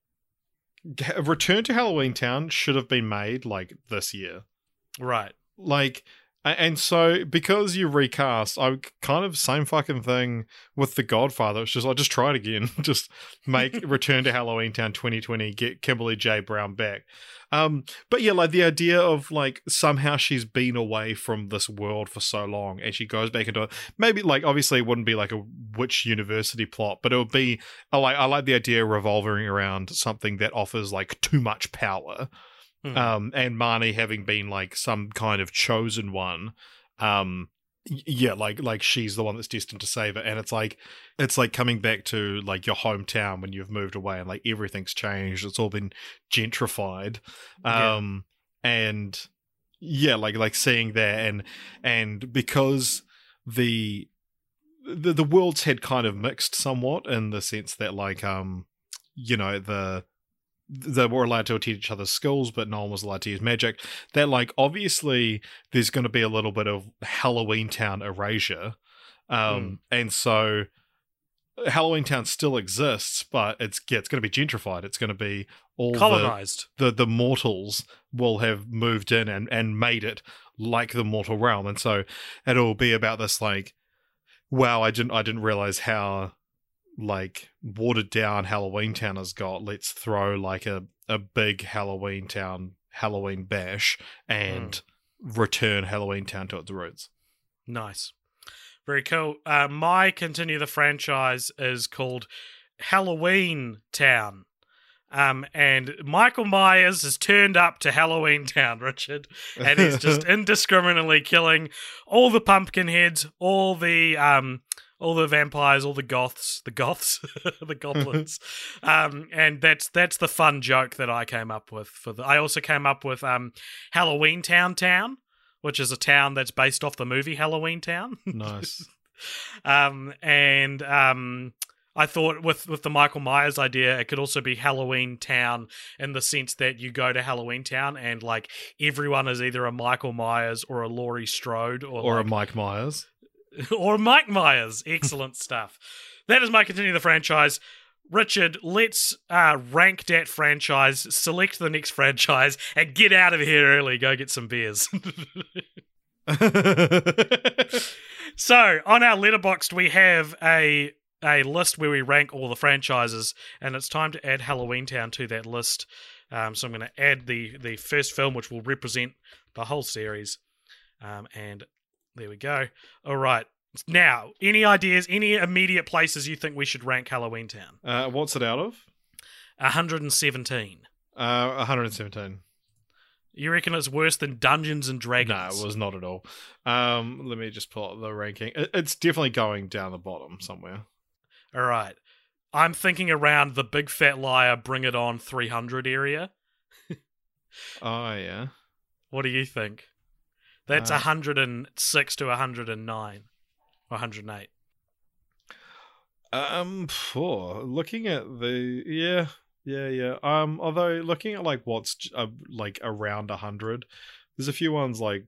G- Return to Halloween Town should have been made, like, this year. Right. Like, a- and so, because you recast, I kind of same fucking thing with The Godfather. It's just like, just try it again. Just make Return to Halloween Town twenty twenty, get Kimberly J. Brown back. Um, but yeah, like the idea of like somehow she's been away from this world for so long and she goes back into it. Maybe like obviously it wouldn't be like a witch university plot, but it would be I like I like the idea of revolving around something that offers like too much power. Hmm. Um, and Marnie having been like some kind of chosen one. Um, y- yeah, like like she's the one that's destined to save it, and it's like it's like coming back to like your hometown when you've moved away and like everything's changed. It's all been gentrified. Yeah. Um, and yeah, like like seeing that and and because the the the worlds had kind of mixed somewhat in the sense that like um you know the they were allowed to attend each other's schools, but no one was allowed to use magic. That, like, obviously there's going to be a little bit of Halloween Town erasure. Um, And so Halloween Town still exists, but it's yeah, it's going to be gentrified. It's going to be all the, Colonized. the the mortals will have moved in and, and made it like the mortal realm. And so it'll be about this, like, wow, I didn't I didn't realize how like watered down Halloween Town has got. Let's throw like a a big Halloween Town Halloween bash and mm. return Halloween Town to its roots. Nice. Very cool. Uh, my continue the franchise is called Halloween Town. Um, and Michael Myers has turned up to Halloween Town, Richard, and he's just indiscriminately killing all the pumpkin heads, all the um, all the vampires, all the goths, the goths, the goblins, um, and that's that's the fun joke that I came up with. For the, I also came up with um, Halloween Town Town, which is a town that's based off the movie Halloween Town. Nice. um, and um. I thought with, with the Michael Myers idea, it could also be Halloween Town in the sense that you go to Halloween Town and like everyone is either a Michael Myers or a Laurie Strode or, or like, a Mike Myers. Or Mike Myers. Excellent stuff. That is my continue the franchise. Richard, let's uh, rank that franchise, select the next franchise, and get out of here early. Go get some beers. So, on our Letterboxd, we have a... a list where we rank all the franchises, and it's time to add Halloween Town to that list. Um, so I'm going to add the, the first film, which will represent the whole series. Um, and there we go. All right. Now, any ideas, any immediate places you think we should rank Halloween Town? Uh, what's it out of? one hundred seventeen. Uh, one hundred seventeen. You reckon it's worse than Dungeons and Dragons? No, it was not at all. Um, let me just pull up the ranking. It, it's definitely going down the bottom somewhere. All right. I'm thinking around the Big Fat Liar, Bring It On three hundred area. Oh, yeah. What do you think? That's Uh, one hundred six to one hundred nine. Or one hundred eight. Um, poor. Looking at the... Yeah, yeah, yeah. Um, although, looking at, like, what's, uh, like, around one hundred, there's a few ones, like,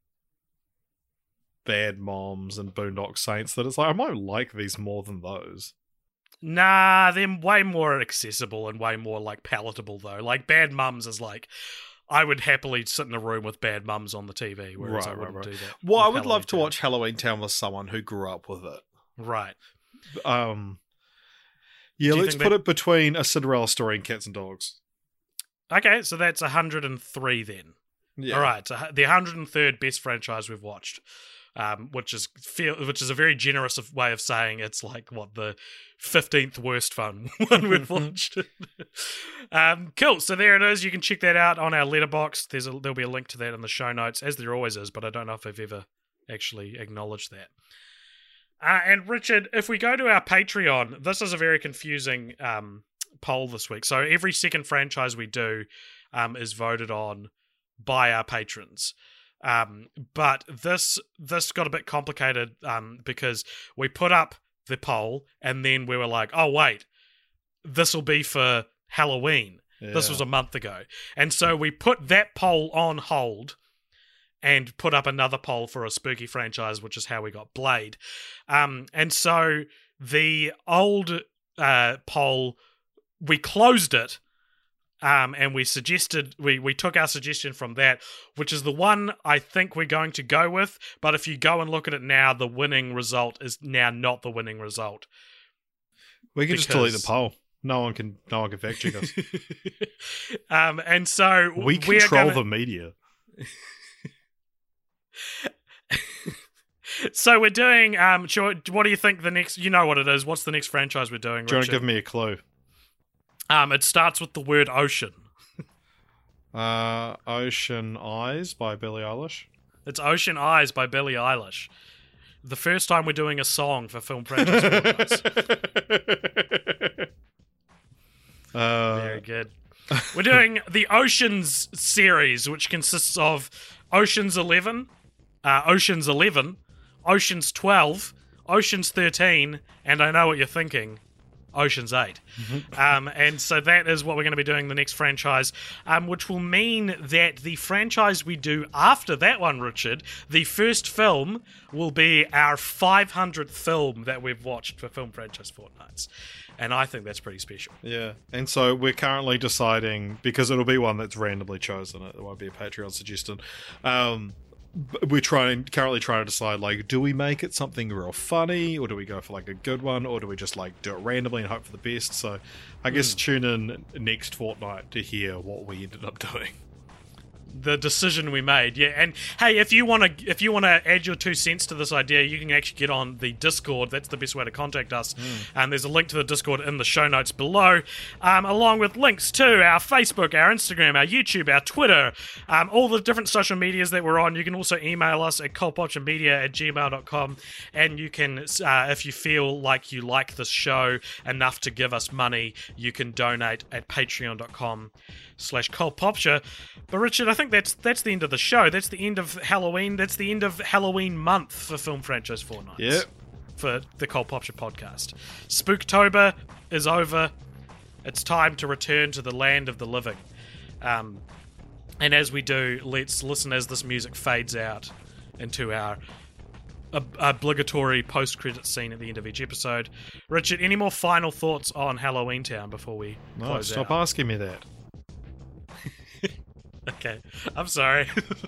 Bad Moms and Boondock Saints that it's like, I might like these more than those. Nah, they're way more accessible and way more, like, palatable, though. Like, Bad Mums is like... I would happily sit in a room with Bad Mums on the T V, whereas Right, I wouldn't right, right. do that. Well, I with would love Halloween to Town. watch Halloween Town with someone who grew up with it. Right. Um, yeah, Do you let's think put that- it between A Cinderella Story and Cats and Dogs. Okay, so that's one hundred three then. Yeah. All right, so the one hundred third best franchise we've watched, um, which is feel, which is a very generous of way of saying it's like what the fifteenth worst fun one we've watched. um, cool. So there it is. You can check that out on our Letterboxd. There's a, there'll be a link to that in the show notes, as there always is. But I don't know if I've ever actually acknowledged that. Uh, and Richard, if we go to our Patreon, this is a very confusing um, poll this week. So every second franchise we do um, is voted on by our patrons. Um, but this this got a bit complicated um, because we put up the poll and then we were like, oh, wait, this will be for Halloween. Yeah. This was a month ago. And so we put that poll on hold and put up another poll for a spooky franchise, which is how we got Blade. Um, and so the old uh, poll, we closed it. Um, and we suggested, we, we took our suggestion from that, which is the one I think we're going to go with. But if you go and look at it now, the winning result is now not the winning result. We can just delete the Because- poll. No one can. No one can fact check us. um, and so We we're control gonna- the media. So we're doing. Um, sure, what do you think the next? You know what it is. What's the next franchise we're doing? Do you want to Richard? give me a clue? Um, it starts with the word ocean. Uh, Ocean Eyes by Billie Eilish. It's Ocean Eyes by Billie Eilish. The first time we're doing a song for Film Franchise Podcast. uh, Very good. We're doing the Oceans series, which consists of Oceans eleven, uh, Oceans eleven, Oceans twelve, Oceans thirteen, and I know what you're thinking, Oceans eight. Um, and so that is what we're going to be doing the next franchise, um, which will mean that the franchise we do after that one, Richard, the first film will be our five hundredth film that we've watched for Film Franchise Fortnights. And I think that's pretty special. Yeah, and so we're currently deciding, because it'll be one that's randomly chosen, it won't be a Patreon suggestion. Um, we're trying currently trying to decide, like, do we make it something real funny, or do we go for like a good one, or do we just like do it randomly and hope for the best? So I guess mm. tune in next fortnight to hear what we ended up doing. The decision we made, yeah. And hey, if you want to, if you want to add your two cents to this idea, you can actually get on the Discord. That's the best way to contact us. Mm. And there's a link to the Discord in the show notes below, um, along with links to our Facebook, our Instagram, our YouTube, our Twitter, um, all the different social medias that we're on. You can also email us at cultpopturemedia at gmail dot com, and you can, uh, if you feel like you like this show enough to give us money, you can donate at patreon dot com slash cultpopture. But Richard, I think that's that's the end of the show. That's the end of Halloween. That's the end of Halloween month for Film Franchise Fortnights. Yep. For the Cult Popture podcast. Spooktober is over. It's time to return to the land of the living. Um, and as we do, let's listen as this music fades out into our ob- obligatory post-credit scene at the end of each episode. Richard, any more final thoughts on Halloween Town before we no, close stop out? asking me that. Okay, I'm sorry.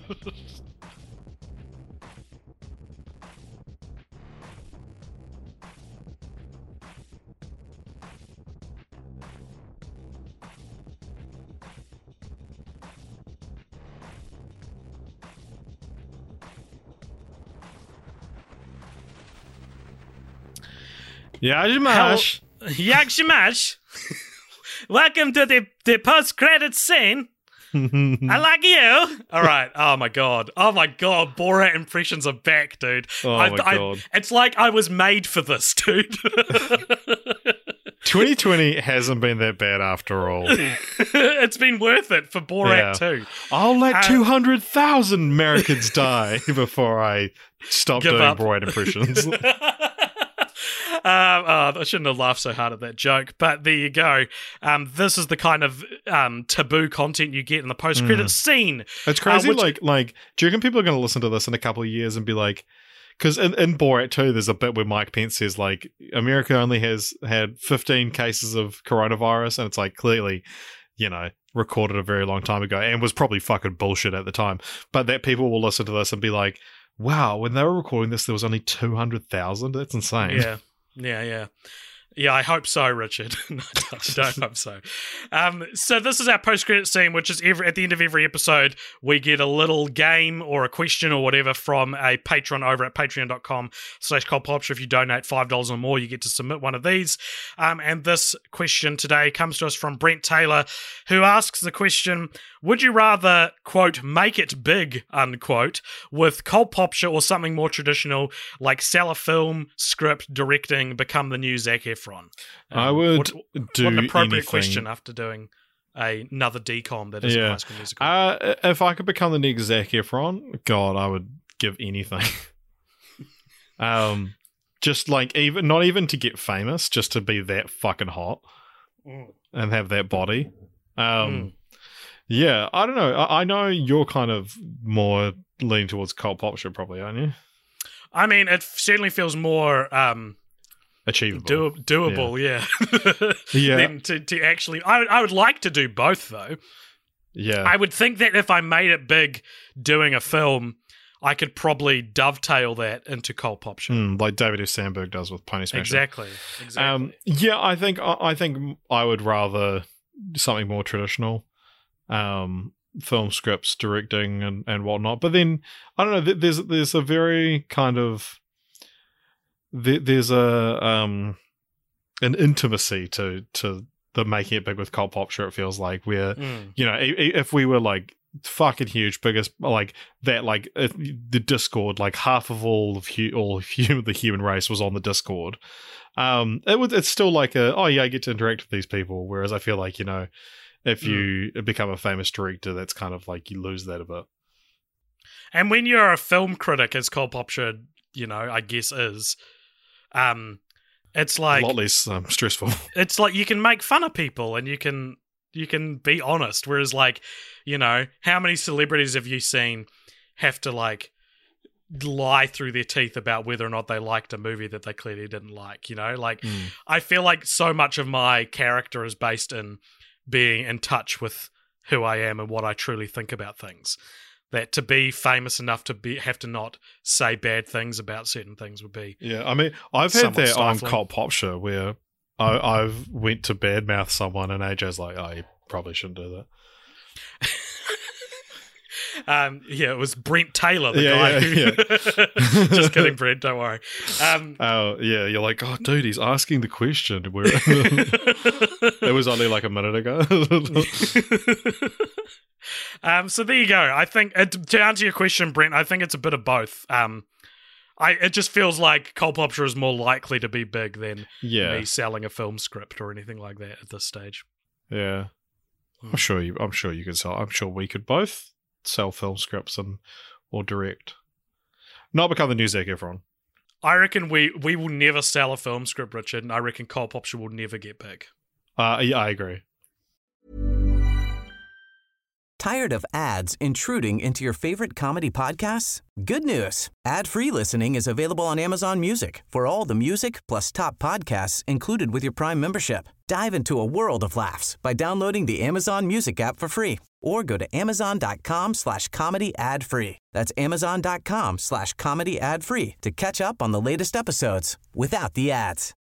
Yajimash. Yakshimash. Welcome to the, the post-credits scene. I like you. All right. Oh my god. Oh my god. Borat impressions are back, dude. Oh I, my I, god. It's like I was made for this, dude. twenty twenty hasn't been that bad after all. It's been worth it for Borat Yeah. too. I'll let Uh, two hundred thousand Americans die before I stop Give doing up. Borat impressions. Um, oh, I shouldn't have laughed so hard at that joke, but there you go. Um, this is the kind of um, taboo content you get in the post-credits scene. It's crazy. Uh, which- like, like, do you reckon people are going to listen to this in a couple of years and be like, because in, in Borat too, there's a bit where Mike Pence says, like, America only has had fifteen cases of coronavirus, and it's like, clearly, you know, recorded a very long time ago and was probably fucking bullshit at the time. But that people will listen to this and be like, wow, when they were recording this, there was only two hundred thousand? That's insane. Yeah. Yeah, yeah. Yeah, I hope so, Richard. No, I don't hope so. Um, so this is our post-credit scene, which is every, at the end of every episode, we get a little game or a question or whatever from a patron over at patreon dot com slash cultpopture. If you donate five dollars or more, you get to submit one of these. Um, and this question today comes to us from Brent Taylor, who asks the question, would you rather, quote, make it big, unquote, with cultpopture or something more traditional, like sell a film, script, directing, become the new Zac Efron? Um, I would what, do what an appropriate anything. question after doing a, another D COM that is Yeah. a High School Musical. Uh, if I could become the next Zac Efron, God, I would give anything. um, just like even not even to get famous, just to be that fucking hot Mm. and have that body. Um, Mm. yeah, I don't know. I, I know you're kind of more leaning towards cult pop shit, probably, aren't you? I mean, it certainly feels more um, Achievable. do- doable, yeah. Yeah. Than to, to actually, I, I would like to do both, though. Yeah. I would think that if I made it big doing a film, I could probably dovetail that into cult pop shit. Mm, like David F. Sandberg does with Pony Smasher. Exactly. Exactly. Um, yeah, I think I I think I would rather something more traditional, um, film scripts, directing, and, and whatnot. But then I don't know. th- There's there's a very kind of there, there's a um an intimacy to to the making it big with cult pop. Sure, it feels like where Mm. you know i- i- if we were like fucking huge, biggest like that, like if the Discord, like half of all of hu- all of hu- the human race was on the Discord. Um, it would it's still like a oh yeah, I get to interact with these people. Whereas I feel like you know, if you become a famous director, that's kind of like you lose that a bit. And when you're a film critic, as cult pop shit, you know, I guess is, um, it's like a lot less um, stressful. it's like you can make fun of people and you can you can be honest. Whereas, like, you know, how many celebrities have you seen have to like lie through their teeth about whether or not they liked a movie that they clearly didn't like? You know, like Mm. I feel like so much of my character is based in being in touch with who I am and what I truly think about things. that to be famous enough to be have to not say bad things about certain things would be. Yeah, I mean, I've had somewhat that on stifling. Cult Pop Show where I, I've went to badmouth someone and A J's like, oh, you probably shouldn't do that. Um, yeah, it was Brent Taylor, the Yeah, guy. yeah, who... Just kidding, Brent. Don't worry. Um, Oh, yeah, you're like, oh, dude, he's asking the question. Where it was only like a minute ago. um, so there you go. I think uh, to answer your question, Brent, I think it's a bit of both. Um, I it just feels like Cult Pop Show is more likely to be big than Yeah, me selling a film script or anything like that at this stage. yeah. I'm sure you. I'm sure you could sell. I'm sure we could both sell film scripts and or direct. Not become the new Zac Efron. I reckon we, we will never sell a film script, Richard, and I reckon Cult Pop Show will never get big. Uh, yeah, I agree. Tired of ads intruding into your favorite comedy podcasts? Good news. Ad-free listening is available on Amazon Music for all the music plus top podcasts included with your Prime membership. Dive into a world of laughs by downloading the Amazon Music app for free or go to amazon.com slash comedy ad free. That's amazon.com slash comedy ad free to catch up on the latest episodes without the ads.